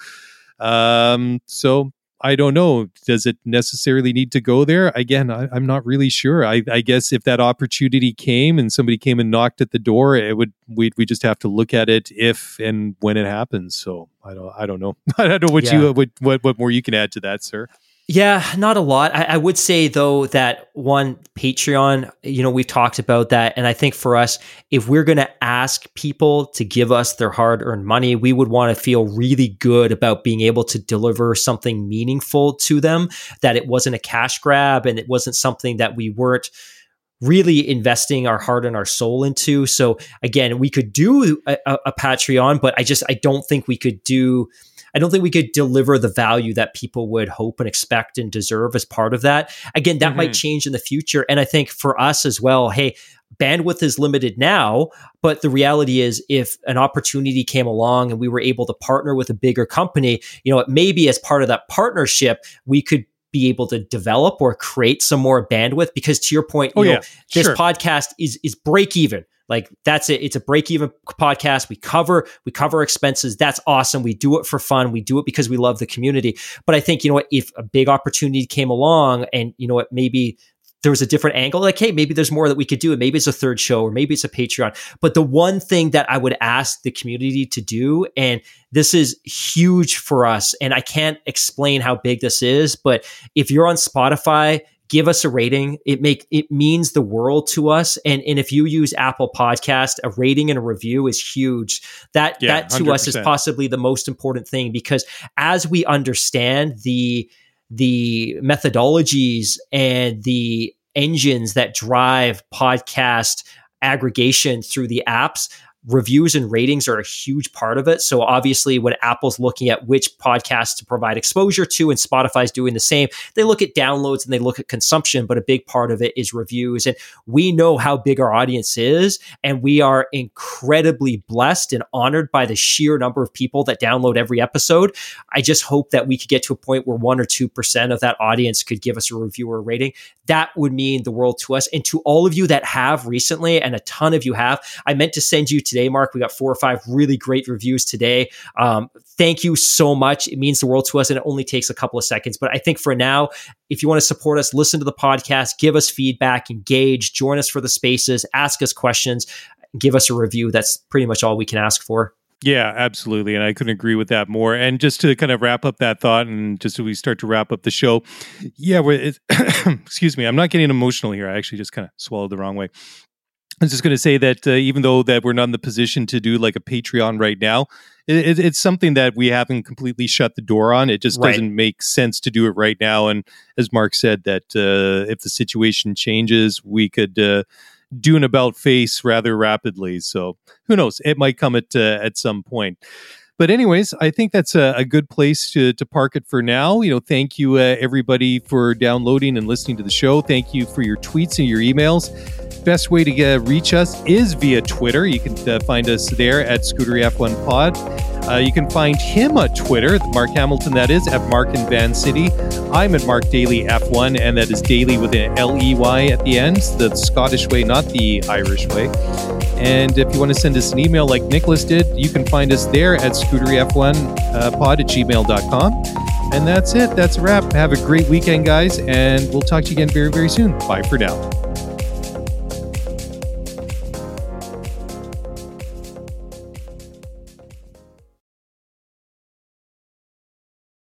Um, so I don't know. Does it necessarily need to go there? Again, I, I'm not really sure. I, I guess if that opportunity came and somebody came and knocked at the door, it would we we just have to look at it if and when it happens. So I don't I don't know. I don't know what yeah. you what, what what more you can add to that, sir. Yeah, not a lot. I, I would say, though, that one, Patreon, you know, we've talked about that. And I think for us, if we're going to ask people to give us their hard-earned money, we would want to feel really good about being able to deliver something meaningful to them, that it wasn't a cash grab and it wasn't something that we weren't really investing our heart and our soul into. So again, we could do a, a Patreon, but I just, I don't think we could do... I don't think we could deliver the value that people would hope and expect and deserve as part of that. Again, that mm-hmm. might change in the future. And I think for us as well, hey, bandwidth is limited now, but the reality is if an opportunity came along and we were able to partner with a bigger company, you know, maybe as part of that partnership, we could be able to develop or create some more bandwidth, because to your point, you oh, know, yeah. this sure. podcast is is break even. Like that's it. It's a break-even podcast. We cover, we cover expenses. That's awesome. We do it for fun. We do it because we love the community. But I think, you know what, if a big opportunity came along and, you know what, maybe there was a different angle, like, hey, maybe there's more that we could do. And maybe it's a third show or maybe it's a Patreon. But the one thing that I would ask the community to do, and this is huge for us, and I can't explain how big this is, but if you're on Spotify, give us a rating. It make it means the world to us. And, and if you use Apple Podcast, a rating and a review is huge. That yeah, that to one hundred percent us is possibly the most important thing, because as we understand the the methodologies and the engines that drive podcast aggregation through the apps, reviews and ratings are a huge part of it. So obviously when Apple's looking at which podcasts to provide exposure to and Spotify's doing the same, they look at downloads and they look at consumption, but a big part of it is reviews. And we know how big our audience is, and we are incredibly blessed and honored by the sheer number of people that download every episode. I just hope that we could get to a point where one or two percent of that audience could give us a review or a rating. That would mean the world to us. And to all of you that have recently, and a ton of you have, I meant to send you today, Mark. We got four or five really great reviews today. Um, thank you so much. It means the world to us, and it only takes a couple of seconds. But I think for now, if you want to support us, listen to the podcast, give us feedback, engage, join us for the spaces, ask us questions, give us a review. That's pretty much all we can ask for. Yeah, absolutely. And I couldn't agree with that more. And just to kind of wrap up that thought, and just as we start to wrap up the show, yeah, we're, it's excuse me, I'm not getting emotional here. I actually just kind of swallowed the wrong way. I was just going to say that uh, even though that we're not in the position to do like a Patreon right now, it, it, it's something that we haven't completely shut the door on. It just right. doesn't make sense to do it right now. And as Mark said, that uh, if the situation changes, we could uh, do an about face rather rapidly. So who knows? It might come at uh, at some point. But anyways, I think that's a, a good place to, to park it for now. You know, thank you uh, everybody for downloading and listening to the show. Thank you for your tweets and your emails. Best way to get, reach us is via Twitter. You can uh, find us there at Scudery F one Pod. Uh, you can find him on Twitter, Mark Hamilton, that is, at Mark in Van City. I'm at Mark Daly F one, and that is Daly with an L E Y at the end, the Scottish way, not the Irish way. And if you want to send us an email like Nicholas did, you can find us there at Scudery F one pod at gmail dot com. And that's it. That's a wrap. Have a great weekend, guys, and we'll talk to you again very, very soon. Bye for now.